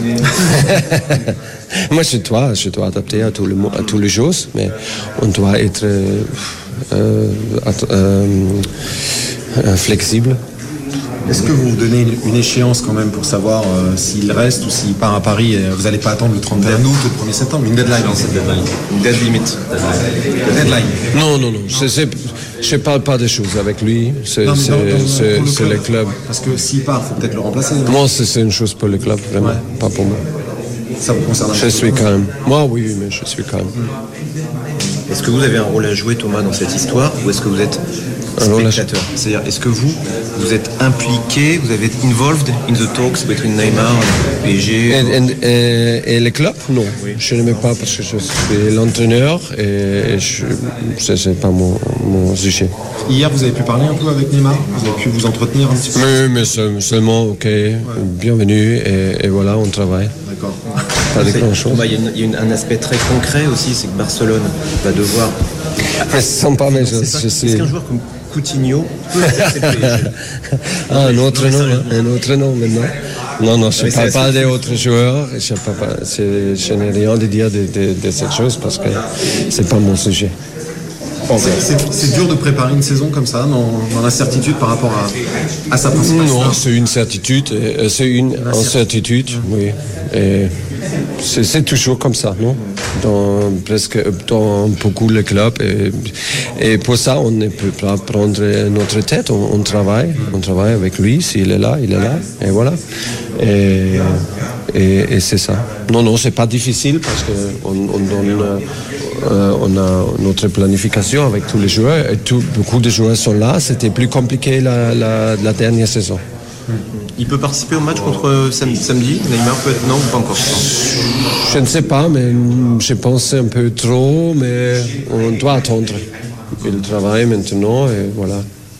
Moi, je dois, je dois adapter à tous les, à tous les choses, mais on doit être euh, euh, euh, flexible. Est-ce que vous vous donnez une échéance quand même pour savoir euh, s'il reste ou s'il part à Paris? Et vous n'allez pas attendre le trente et un août ou le premier septembre, une deadline, hein, cette deadline. Une date limite. Deadline. Non, non, non. C'est, c'est, je ne parle pas des choses avec lui. C'est, non, c'est, dans, dans, c'est, le, c'est club. le club. Parce que s'il part, il faut peut-être le remplacer. Moi, c'est, c'est une chose pour le club, vraiment. Ouais. Pas pour moi. Ça vous concerne un Je suis calme. Moi, oui, mais je suis calme. Est-ce que vous avez un rôle à jouer, Thomas, dans cette histoire, ou est-ce que vous êtes spectateur? C'est-à-dire, est-ce que vous, vous êtes impliqué, vous avez été involved in the talks between Neymar et P S G? Et, et, et, et les clubs? Non. Oui. Je n'aime pas parce que je suis l'entraîneur et je, c'est, c'est pas mon, mon sujet. Hier, vous avez pu parler un peu avec Neymar? Vous avez pu vous entretenir un petit peu? Oui, mais seulement, ok, ouais. Bienvenue et, et voilà, on travaille. D'accord. Pas de grand-chose. Il y a, une, il y a une, un aspect très concret aussi, c'est que Barcelone va devoir... Mais ce sont pas mes choses. Je sais. Est-ce qu'un joueur comme Coutinho peut être P S G? Ah, un autre nom, un autre nom maintenant. Non, non, je ne parle pas des autres joueurs. Je, pas, je, je n'ai rien à dire de, de, de cette chose parce que ce n'est pas mon sujet. C'est, c'est, c'est dur de préparer une saison comme ça, dans, dans l'incertitude par rapport à, à sa principale Non, star. c'est une certitude, euh, c'est une incertitude, oui. Et c'est, c'est toujours comme ça, non? Dans presque, dans beaucoup de clubs. Et, et pour ça, on ne peut pas prendre notre tête, on, on travaille, on travaille avec lui, s'il est là, il est là, et voilà. Et, et, et c'est ça. Non, non, c'est pas difficile parce qu'on on donne, euh, on a notre planification avec tous les joueurs et tout, beaucoup de joueurs sont là. C'était plus compliqué la, la, la dernière saison. Il peut participer au match contre sam- samedi. Neymar peut être non ou pas encore? Je ne sais pas, mais je pense un peu trop, mais on doit attendre. Il travaille maintenant et voilà.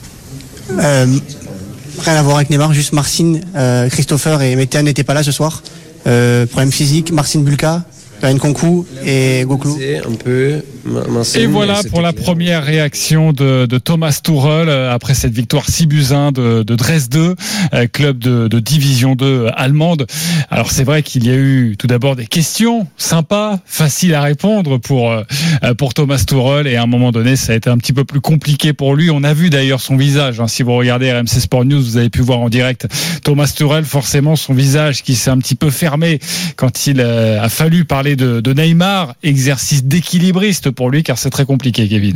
Euh, rien à voir avec Neymar, juste Marcin, euh, Christopher et Metehan n'étaient pas là ce soir. Euh, problème physique, Marcin Bulka, Nkunku et Gokulu. C'est un peu. Et voilà pour la première réaction de, de Thomas Tuchel après cette victoire six buts à un de, de Dresde, club de, de division deux allemande. Alors c'est vrai qu'il y a eu tout d'abord des questions sympas, faciles à répondre pour pour Thomas Tuchel, et à un moment donné ça a été un petit peu plus compliqué pour lui. On a vu d'ailleurs son visage, hein. Si vous regardez R M C Sport News, vous avez pu voir en direct Thomas Tuchel, forcément son visage qui s'est un petit peu fermé quand il a fallu parler de, de Neymar. Exercice d'équilibriste pour lui, car c'est très compliqué, Kevin.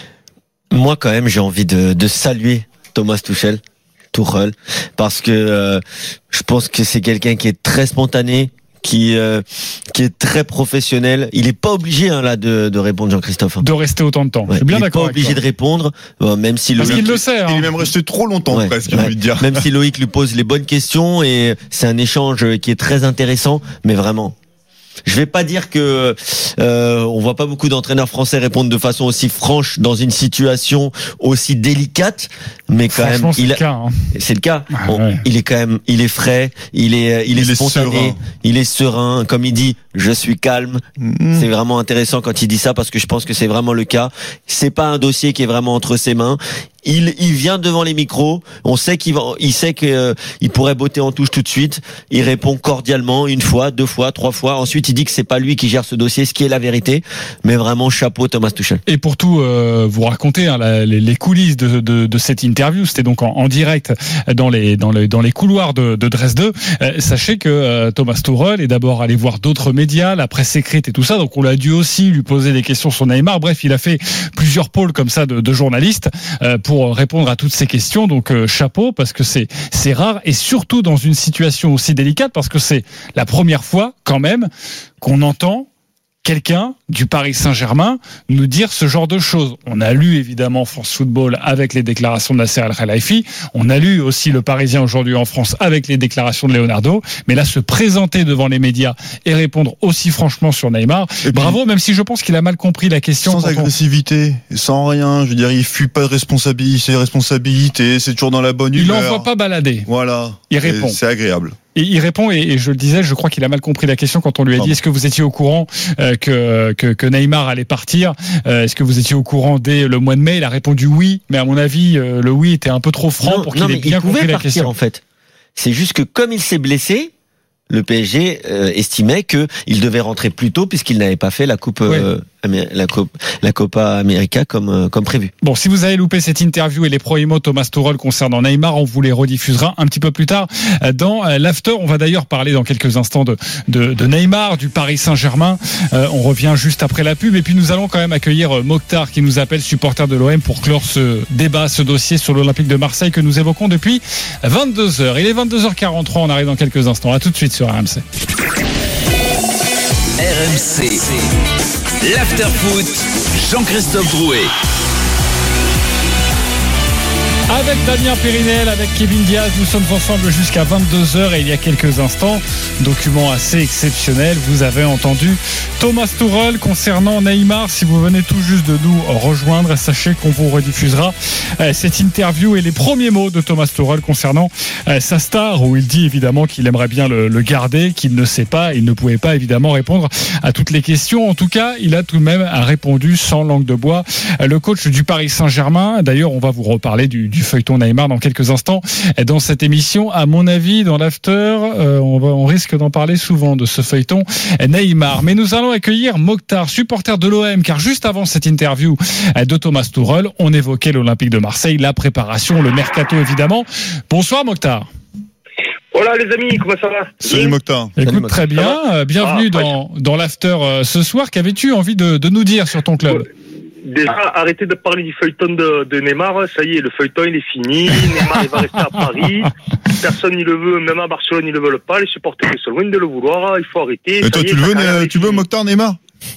Moi, quand même, j'ai envie de, de saluer Thomas Tuchel, Tuchel, parce que euh, je pense que c'est quelqu'un qui est très spontané, qui euh, qui est très professionnel. Il est pas obligé hein, là de, de répondre, Jean-Christophe. De rester autant de temps. Ouais, je suis bien il est d'accord. pas obligé avec de répondre, euh, même si Parce Loïc, qu'il le sait. Hein. Il est même resté trop longtemps ouais, presque, j'ai ouais. envie de dire. Même si Loïc lui pose les bonnes questions, et c'est un échange qui est très intéressant, mais vraiment. Je vais pas dire que euh, on voit pas beaucoup d'entraîneurs français répondre de façon aussi franche dans une situation aussi délicate, mais quand même, c'est il le a, cas. Hein. c'est le cas. Ah, on, ouais. Il est quand même, il est frais, il est, il est Il est spontané, serein. il est serein. Comme il dit, je suis calme. Mmh. C'est vraiment intéressant quand il dit ça, parce que je pense que c'est vraiment le cas. C'est pas un dossier qui est vraiment entre ses mains. Il, il vient devant les micros. On sait qu'il va, il sait que euh, il pourrait botter en touche tout de suite. Il répond cordialement une fois, deux fois, trois fois. Ensuite, il dit que c'est pas lui qui gère ce dossier, ce qui est la vérité. Mais vraiment, chapeau Thomas Tuchel. Et pour tout euh, vous raconter hein, la, les, les coulisses de, de, de cette interview, c'était donc en, en direct dans les dans les dans les couloirs de, de Dresde. Euh, sachez que euh, Thomas Tuchel est d'abord allé voir d'autres médias, la presse écrite et tout ça. Donc on l'a dû aussi lui poser des questions sur Neymar. Bref, il a fait plusieurs pôles comme ça de, de journalistes euh, pour pour répondre à toutes ces questions. Donc euh, chapeau, parce que c'est c'est rare, et surtout dans une situation aussi délicate, parce que c'est la première fois quand même qu'on entend quelqu'un du Paris Saint-Germain nous dire ce genre de choses. On a lu évidemment France Football avec les déclarations de Nasser Al-Khelaifi, on a lu aussi Le Parisien aujourd'hui en France avec les déclarations de Leonardo, mais là se présenter devant les médias et répondre aussi franchement sur Neymar, et bravo, puis, même si je pense qu'il a mal compris la question. Sans agressivité, on... sans rien, je veux dire, il fuit pas de responsabilité, ses responsabilités, c'est toujours dans la bonne humeur. Il l'envoie pas balader. Voilà. Il répond. C'est agréable. Et il répond, et, et je le disais, je crois qu'il a mal compris la question quand on lui a dit, est-ce que vous étiez au courant euh, que, que que Neymar allait partir, euh, est-ce que vous étiez au courant dès le mois de mai? Il a répondu oui, mais à mon avis, euh, le oui était un peu trop franc non, pour qu'il non, ait bien il compris pouvait la partir, question. En fait, c'est juste que comme il s'est blessé, le P S G euh, estimait que il devait rentrer plus tôt puisqu'il n'avait pas fait la coupe, euh, ouais. la coupe, la Copa América comme euh, comme prévu. Bon, si vous avez loupé cette interview et les premiers mots de Thomas Tuchel concernant Neymar, on vous les rediffusera un petit peu plus tard dans l'after. On va d'ailleurs parler dans quelques instants de de, de Neymar, du Paris Saint-Germain. Euh, on revient juste après la pub, et puis nous allons quand même accueillir Mokhtar qui nous appelle, supporter de l'O M, pour clore ce débat, ce dossier sur l'Olympique de Marseille que nous évoquons depuis vingt-deux heures. Il est vingt-deux heures quarante-trois, on arrive dans quelques instants. À tout de suite sur R M C. R M C, l'after-foot, Jean-Christophe Drouet. Avec Damien Périnel, avec Kevin Diaz, nous sommes ensemble jusqu'à vingt-deux heures, et il y a quelques instants, document assez exceptionnel, vous avez entendu Thomas Tuchel concernant Neymar. Si vous venez tout juste de nous rejoindre, sachez qu'on vous rediffusera cette interview et les premiers mots de Thomas Tuchel concernant sa star, où il dit évidemment qu'il aimerait bien le, le garder, qu'il ne sait pas, il ne pouvait pas évidemment répondre à toutes les questions. En tout cas, il a tout de même répondu sans langue de bois. Le coach du Paris Saint-Germain, d'ailleurs on va vous reparler du du feuilleton Neymar dans quelques instants dans cette émission. À mon avis, dans l'after, euh, on, va, on risque d'en parler souvent de ce feuilleton Neymar. Mais nous allons accueillir Mokhtar, supporter de l'O M, car juste avant cette interview de Thomas Tuchel, on évoquait l'Olympique de Marseille, la préparation, le mercato évidemment. Bonsoir Mokhtar. Voilà les amis, comment ça va? Salut Mokhtar. Écoute, Salut, très bien. Euh, bienvenue ah, dans, dans l'after euh, ce soir. Qu'avais-tu envie de, de nous dire sur ton club? ouais. Déjà, arrêtez de parler du feuilleton de, de Neymar. Ça y est, le feuilleton, il est fini. Neymar, il va rester à Paris. Personne n'y le veut, même à Barcelone, ils ne le veulent pas. Les supporters, ils sont loin de le vouloir. Il faut arrêter. Et toi, y est, tu le veux, né, tu veux Mokhtar Neymar?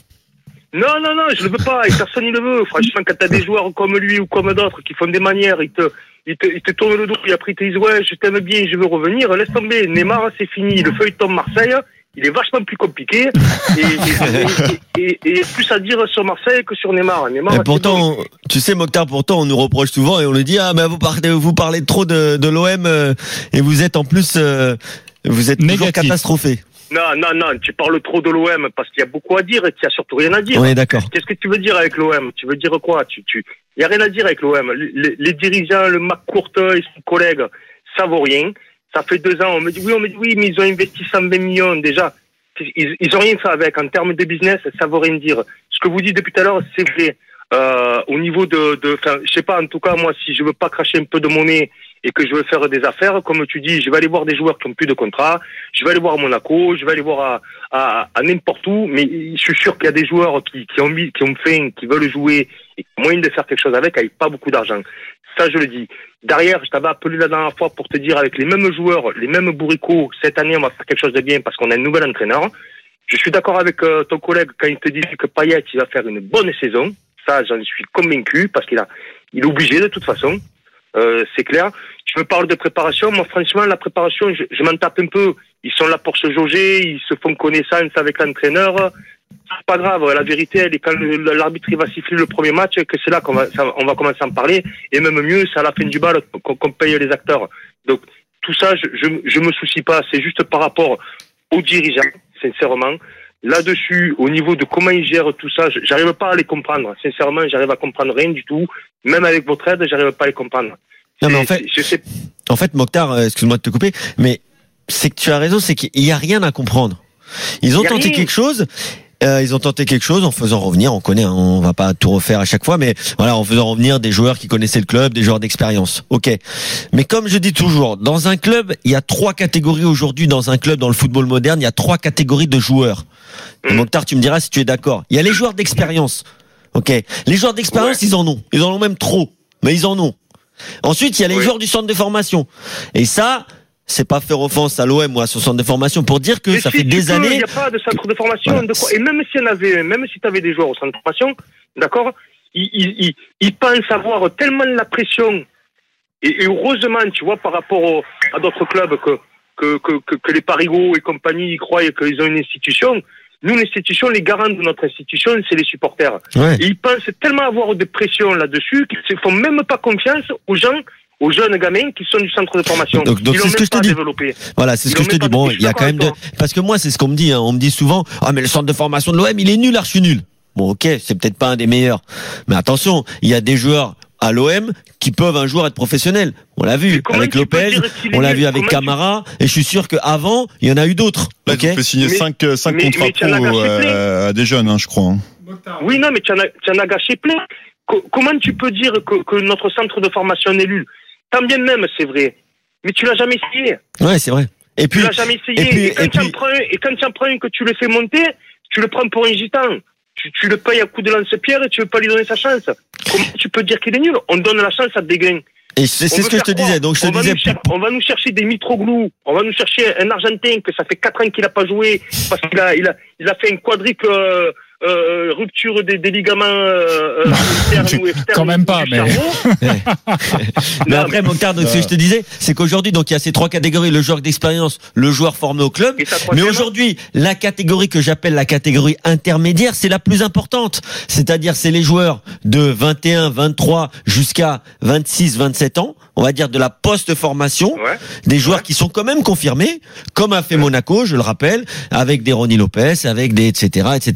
Non, non, non, je le veux pas. Et personne n'y le veut. Franchement, quand t'as des joueurs comme lui ou comme d'autres qui font des manières, ils te, ils te, ils te tournent le dos et après ils te disent ouais, je t'aime bien, je veux revenir. Laisse tomber. Neymar, c'est fini. Le feuilleton Marseille, il est vachement plus compliqué et, et, et, et, et plus à dire sur Marseille que sur Neymar. Neymar et pourtant, bon. Tu sais, Mokhtar, pourtant, on nous reproche souvent et on nous dit ah, mais vous parlez, vous parlez trop de, de l'O M euh, et vous êtes en plus, euh, vous êtes toujours catastrophé. Non, non, non, tu parles trop de l'O M parce qu'il y a beaucoup à dire et qu'il n'y a surtout rien à dire. On est d'accord. Qu'est-ce que tu veux dire avec l'O M? Tu veux dire quoi? Tu, tu, il n'y a rien à dire avec l'O M. Les, les dirigeants, le McCourt et son collègue, ça vaut rien. Ça fait deux ans, on me dit oui, on me dit oui, mais ils ont investi cent vingt millions déjà. Ils, ils ont rien fait avec. En termes de business, ça vaut rien dire. Ce que vous dites depuis tout à l'heure, c'est vrai. Euh, au niveau de, de, enfin, je sais pas, en tout cas, moi, si je veux pas cracher un peu de monnaie et que je veux faire des affaires, comme tu dis, je vais aller voir des joueurs qui ont plus de contrat, je vais aller voir à Monaco, je vais aller voir à, à, à n'importe où, mais je suis sûr qu'il y a des joueurs qui, qui ont mis, qui ont faim, qui veulent jouer et qui ont moyen de faire quelque chose avec, avec pas beaucoup d'argent. Ça, je le dis. Derrière, je t'avais appelé la dernière fois pour te dire, avec les mêmes joueurs, les mêmes bourricots, cette année, on va faire quelque chose de bien parce qu'on a un nouvel entraîneur. Je suis d'accord avec euh, ton collègue quand il te dit que Payet, il va faire une bonne saison. Ça, j'en suis convaincu parce qu'il a, il est obligé de toute façon. Euh, c'est clair. Tu me parles de préparation. Moi, franchement, la préparation, je, je m'en tape un peu. Ils sont là pour se jauger, ils se font connaissance avec l'entraîneur. C'est pas grave. La vérité, elle est quand le, l'arbitre il va siffler le premier match, que c'est là qu'on va, ça, on va commencer à en parler. Et même mieux, c'est à la fin du bal qu'on, qu'on paye les acteurs. Donc, tout ça, je, je, je me soucie pas. C'est juste par rapport aux dirigeants, sincèrement. Là-dessus, au niveau de comment ils gèrent tout ça, j'arrive pas à les comprendre. Sincèrement, j'arrive à comprendre rien du tout. Même avec votre aide, j'arrive pas à les comprendre. Non, mais en fait, je sais... en fait, Mokhtar, excuse-moi de te couper, mais c'est que tu as raison, c'est qu'il y a rien à comprendre. Ils ont tenté quelque chose. Euh, ils ont tenté quelque chose en faisant revenir, on connaît, hein, on va pas tout refaire à chaque fois, mais voilà, en faisant revenir des joueurs qui connaissaient le club, des joueurs d'expérience. Ok. Mais comme je dis toujours, dans un club, il y a trois catégories aujourd'hui. Dans un club, dans le football moderne, il y a trois catégories de joueurs. Et Mokhtar, tu me diras si tu es d'accord. Il y a les joueurs d'expérience. Ok. Les joueurs d'expérience, ouais. ils en ont. Ils en ont même trop, mais ils en ont. Ensuite, il y a les oui. joueurs du centre de formation. Et ça, c'est pas faire offense à l'O M ou à son centre de formation pour dire que mais ça si fait des peux, années. Il n'y a pas de centre de formation. Voilà. De quoi. Et même s'il y en avait, même si tu avais des joueurs au centre de formation, d'accord, ils, ils, ils, ils pensent avoir tellement la pression. Et, et heureusement, tu vois, par rapport au, à d'autres clubs que, que, que, que, que les Parigo et compagnie, ils croient qu'ils ont une institution. Nous, l'institution, les garants de notre institution, c'est les supporters. Ouais. Et ils pensent tellement avoir de pression là-dessus qu'ils ne font même pas confiance aux gens, aux jeunes gamins qui sont du centre de formation. Donc, donc c'est ce que je te dis. Développé. Voilà, c'est ce Ils que je te dis. Bon, il y a quand même de... parce que moi, c'est ce qu'on me dit. Hein. On me dit souvent, ah mais le centre de formation de l'O M, il est nul, archi nul. Bon, ok, c'est peut-être pas un des meilleurs, mais attention, il y a des joueurs à l'O M qui peuvent un jour être professionnels. On l'a vu avec Lopez, on l'a vu avec Camara, tu... et je suis sûr qu'avant, il y en a eu d'autres. Là, okay tu peux signer cinq contrats pro euh, à des jeunes, hein, je crois. Hein. Oui, non, mais tu en as, tu en as gâché plein. Co- comment tu peux dire que, que notre centre de formation est nul? Tant bien même, c'est vrai. Mais tu l'as jamais essayé. Ouais, c'est vrai. Et puis, tu l'as jamais essayé. Et, puis, et, quand et, tu puis... prends, et quand tu en prends un que tu le fais monter, tu le prends pour un gitan. Tu, tu le payes à coup de lance-pierre et tu veux pas lui donner sa chance. Comment tu peux dire qu'il est nul? On donne la chance à des gains. Et c'est, c'est ce que je te croire. disais. Donc je te on, disais. Va cher- on va nous chercher des Mitroglou. On va nous chercher un Argentin que ça fait quatre ans qu'il a pas joué parce qu'il a, il a, il a fait un quadrique euh, euh, rupture des, des ligaments euh, internes ou externes. Quand même pas, mais. mais après, Mokhtar, donc, ce que je te disais, c'est qu'aujourd'hui, donc il y a ces trois catégories le joueur d'expérience, le joueur formé au club. Mais aujourd'hui, la catégorie que j'appelle la catégorie intermédiaire, c'est la plus importante. C'est-à-dire, c'est les joueurs de vingt et un, vingt-trois jusqu'à vingt-six, vingt-sept ans. On va dire de la post-formation, ouais. des joueurs ouais. qui sont quand même confirmés, comme a fait ouais. Monaco, je le rappelle, avec des Ronny Lopez, avec des et cetera, et cetera.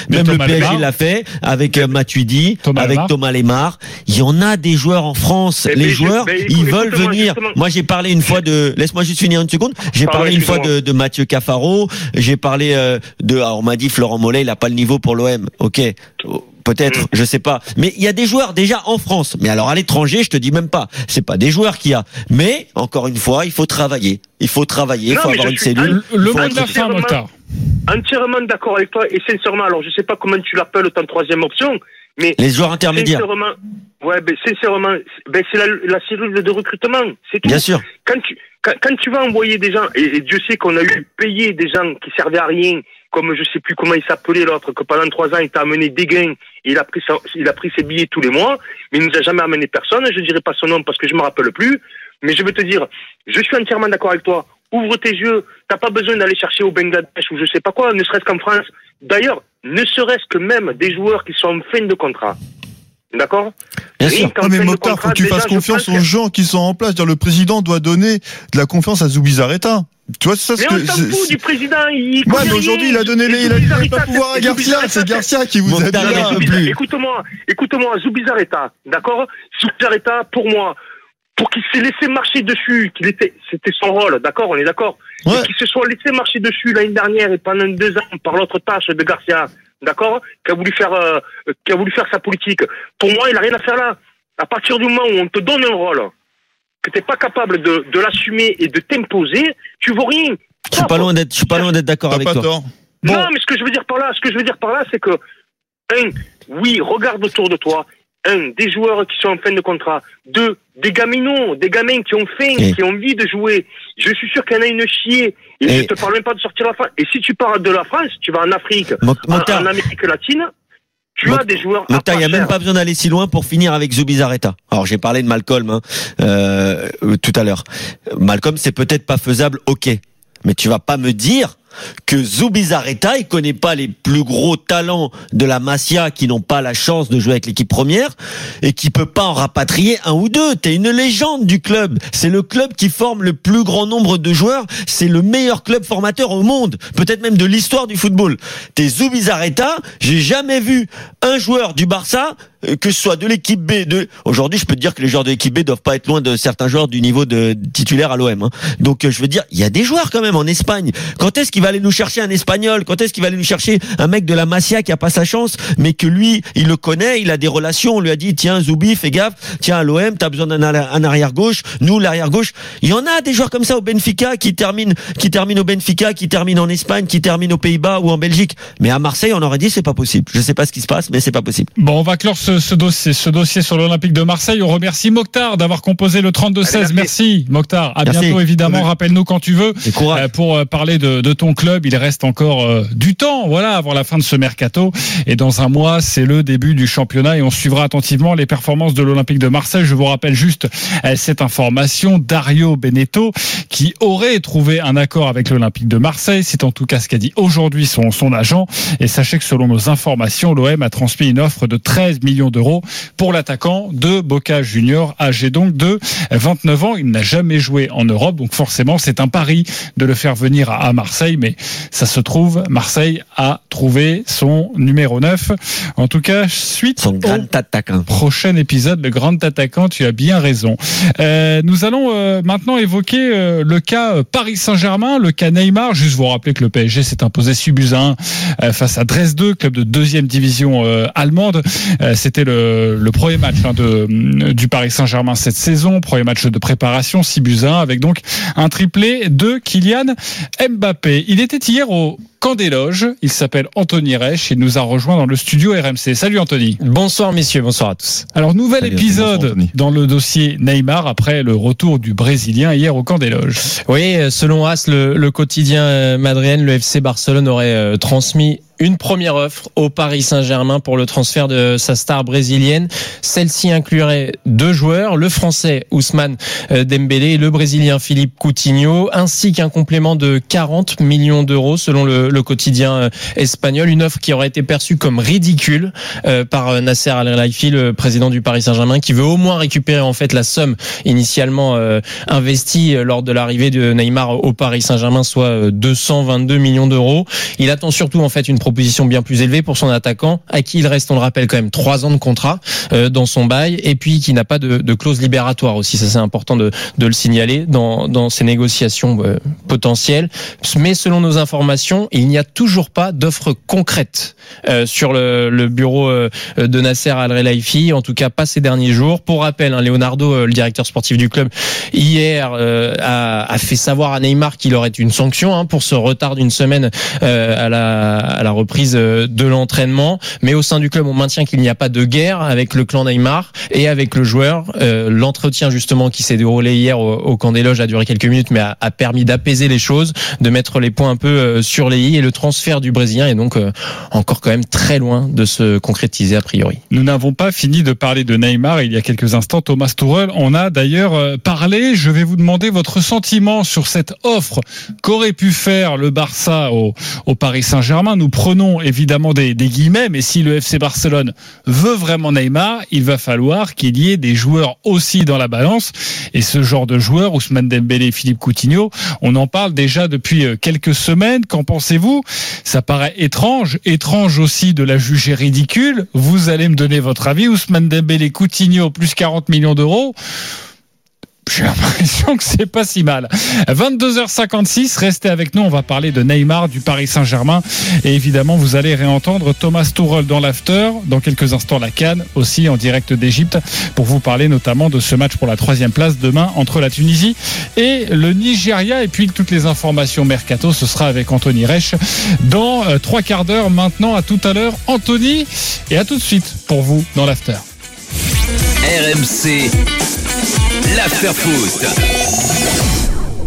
Mais Même Thomas le P S G Lemar. l'a fait avec euh, Matuidi, Thomas avec Lemar. Thomas Lemar. Il y en a des joueurs en France. Mais- Les mais je- joueurs, mais écoute- ils veulent écoute-moi, venir. justement. Moi, j'ai parlé une fois de. Laisse-moi juste finir une seconde. J'ai Pardon, parlé une fois excuse-moi. de, de Mathieu Cafaro. J'ai parlé euh, de. Alors, on m'a dit Florent Mollet, il a pas le niveau pour l'O M. Ok. Peut-être, Mm. je sais pas. Mais il y a des joueurs déjà en France. Mais alors à l'étranger, je te dis même pas. C'est pas des joueurs qu'il y a. Mais encore une fois, il faut travailler. Il faut travailler. Il Non, faut mais avoir je une suis- cellule. Le, le Il faut mot de la être- fin, Mokhtar. Entièrement d'accord avec toi et sincèrement, alors je sais pas comment tu l'appelles ton troisième option, mais Les joueurs intermédiaires. sincèrement, ouais, ben sincèrement, ben c'est la, la cellule de recrutement, c'est tout. Bien sûr. Quand tu quand, quand tu vas envoyer des gens, et, et Dieu sait qu'on a eu payé des gens qui servaient à rien, comme je sais plus comment il s'appelait l'autre, que pendant trois ans il t'a amené des gains, et il a pris sa- il a pris ses billets tous les mois, mais il nous a jamais amené personne. Je dirais pas son nom parce que je me rappelle plus, mais je veux te dire, je suis entièrement d'accord avec toi. Ouvre tes yeux, t'as pas besoin d'aller chercher au Bangladesh ou je sais pas quoi, ne serait-ce qu'en France. D'ailleurs, ne serait-ce que même des joueurs qui sont en fin de contrat. D'accord? Bien Rien sûr. qu'en Non, mais fin de Mokhtar, faut contrat, que tu déjà, fasses je confiance pense aux que- gens qui sont en place. Dire, le président doit donner de la confiance à Zubizarreta. Tu vois, c'est ça Mais ce on que. s'en c'est- fout du président, il Ouais, connaît mais aujourd'hui, rien. il a donné les, Et il a donné Zubizarreta, pas pouvoir à c'est- Garcia. Zubizarreta, C'est Garcia qui vous a Mokhtar, dit il là. en peut plus. Écoute-moi, écoute-moi, Zubizarreta, d'accord? Zubizarreta, pour moi, pour qu'il s'est laissé marcher dessus, qu'il était, c'était son rôle, d'accord? On est d'accord? Ouais. Et qu'il se soit laissé marcher dessus l'année dernière et pendant deux ans par l'autre tâche de Garcia, d'accord? Qui a voulu faire, euh, qui a voulu faire sa politique. Pour moi, il a rien à faire là. À partir du moment où on te donne un rôle, que t'es pas capable de, de l'assumer et de t'imposer, tu vaux rien. Je suis pas loin d'être, je suis pas loin d'être d'accord T'as avec pas toi. tort. Non, mais ce que je veux dire par là, ce que je veux dire par là, c'est que, un, oui, regarde autour de toi. Un, des joueurs qui sont en fin de contrat. Deux, des gaminots, des gamins qui ont faim, Et- qui ont envie de jouer. Je suis sûr qu'il y en a une chier. Et, Et- je te parle même pas de sortir la France. Et si tu pars de la France, tu vas en Afrique, Mo- en, Mokhtar. en Amérique latine, tu Mo- as des joueurs à Mokhtar, il n'y a pas même cher. pas besoin d'aller si loin pour finir avec Zubizarreta. Alors j'ai parlé de Malcolm hein, euh, euh, tout à l'heure. Malcolm, c'est peut-être pas faisable, ok. Mais tu vas pas me dire que Zubizarreta, il connaît pas les plus gros talents de la Masia qui n'ont pas la chance de jouer avec l'équipe première et qui peut pas en rapatrier un ou deux. T'es une légende du club. C'est le club qui forme le plus grand nombre de joueurs. C'est le meilleur club formateur au monde. Peut-être même de l'histoire du football. T'es Zubizarreta. J'ai jamais vu un joueur du Barça, euh, que ce soit de l'équipe B, de, aujourd'hui, je peux te dire que les joueurs de l'équipe B doivent pas être loin de certains joueurs du niveau de titulaire à l'O M, hein. Donc, euh, je veux dire, il y a des joueurs quand même en Espagne. Quand est-ce qu'il va aller nous chercher un Espagnol? Quand est-ce qu'il va aller nous chercher un mec de la Masia qui a pas sa chance, mais que lui, il le connaît, il a des relations, on lui a dit, tiens, Zoubi, fais gaffe, tiens, à l'O M, t'as besoin d'un un arrière gauche, nous, l'arrière gauche. Il y en a des joueurs comme ça au Benfica qui terminent, qui terminent au Benfica, qui terminent en Espagne, qui terminent aux Pays-Bas ou en Belgique. Mais à Marseille, on aurait dit, c'est pas possible. Je sais pas ce qui se passe, mais c'est pas possible. Bon, on va clore ce, ce dossier, ce dossier sur l'Olympique de Marseille. On remercie Mokhtar d'avoir composé le trente-deux seize. Allez, merci. Merci Mokhtar. À Merci. bientôt évidemment. Salut. Rappelle-nous quand tu veux Et courage. euh, pour euh, parler de, de ton club. Il reste encore euh, du temps, voilà, avant la fin de ce mercato. Et dans un mois, c'est le début du championnat et on suivra attentivement les performances de l'Olympique de Marseille. Je vous rappelle juste euh, cette information. Dario Benetto, qui aurait trouvé un accord avec l'Olympique de Marseille. C'est en tout cas ce qu'a dit aujourd'hui son, son agent. Et sachez que selon nos informations, l'O M a transmis une offre de treize millions d'euros pour l'attaquant de Boca Junior, âgé donc de vingt-neuf ans. Il n'a jamais joué en Europe, donc forcément c'est un pari de le faire venir à Marseille, mais ça se trouve, Marseille a trouvé son numéro neuf. En tout cas, suite Son au grand attaquant. prochain épisode, le grand attaquant, tu as bien raison. Euh, nous allons euh, maintenant évoquer euh, le cas euh, Paris Saint-Germain, le cas Neymar. Juste vous rappeler que le P S G s'est imposé six buts à un euh, face à Dresde, club de deuxième division euh, allemande. Euh, c'était le, le premier match hein, de, du Paris Saint-Germain cette saison, premier match de préparation, six buts à un, avec donc un triplé de Kylian Mbappé. Il était hier au camp des loges, il s'appelle Anthony Reich, il nous a rejoint dans le studio R M C. Salut Anthony. Bonsoir messieurs, bonsoir à tous. Alors nouvel Salut, épisode bonsoir, Anthony. dans le dossier Neymar après le retour du Brésilien hier au camp des loges. Oui, selon As, le, le quotidien madrilène, le F C Barcelone aurait euh, transmis une première offre au Paris Saint-Germain pour le transfert de sa star brésilienne. Celle-ci inclurait deux joueurs, le français Ousmane Dembélé et le brésilien Philippe Coutinho, ainsi qu'un complément de quarante millions d'euros selon le, le quotidien espagnol, une offre qui aurait été perçue comme ridicule euh, par Nasser Al-Khelaifi, le président du Paris Saint-Germain, qui veut au moins récupérer en fait la somme initialement euh, investie lors de l'arrivée de Neymar au Paris Saint-Germain, soit deux cent vingt-deux millions d'euros. Il attend surtout en fait une proposition bien plus élevée pour son attaquant, à qui il reste, on le rappelle, quand même trois ans de contrat euh, dans son bail, et puis qui n'a pas de, de clause libératoire aussi. Ça, c'est important de, de le signaler dans, dans ces négociations euh, potentielles. Mais selon nos informations, il n'y a toujours pas d'offre concrète euh, sur le, le bureau euh, de Nasser Al-Khelaifi, en tout cas pas ces derniers jours. Pour rappel, hein, Leonardo, euh, le directeur sportif du club, hier euh, a, a fait savoir à Neymar qu'il aurait une sanction hein, pour ce retard d'une semaine euh, à, la, à la reprise de l'entraînement. Mais au sein du club, on maintient qu'il n'y a pas de guerre avec le clan Neymar et avec le joueur. Euh, l'entretien justement qui s'est déroulé hier au, au camp des loges a duré quelques minutes, mais a, a permis d'apaiser les choses, de mettre les points un peu euh, sur les i, et le transfert du Brésilien est donc euh, encore quand même très loin de se concrétiser a priori. Nous n'avons pas fini de parler de Neymar il y a quelques instants. Thomas Tuchel en a d'ailleurs euh, parlé. Je vais vous demander votre sentiment sur cette offre qu'aurait pu faire le Barça au, au Paris Saint-Germain. Nous prenons évidemment des, des guillemets, mais si le F C Barcelone veut vraiment Neymar, il va falloir qu'il y ait des joueurs aussi dans la balance. Et ce genre de joueurs, Ousmane Dembélé et Philippe Coutinho, on en parle déjà depuis quelques semaines. Qu'en pensez-vous ? Ça paraît étrange, étrange aussi de la juger ridicule. Vous allez me donner votre avis. Ousmane Dembélé, Coutinho, plus quarante millions d'euros. J'ai l'impression que c'est pas si mal. vingt-deux heures cinquante-six, restez avec nous, on va parler de Neymar, du Paris Saint-Germain, et évidemment vous allez réentendre Thomas Tuchel dans l'after, dans quelques instants la CAN, aussi en direct d'Égypte, pour vous parler notamment de ce match pour la troisième place demain entre la Tunisie et le Nigeria. Et puis toutes les informations mercato, ce sera avec Anthony Reich dans euh, trois quarts d'heure maintenant. À tout à l'heure Anthony, et à tout de suite pour vous dans l'after. R M C, l'after foot.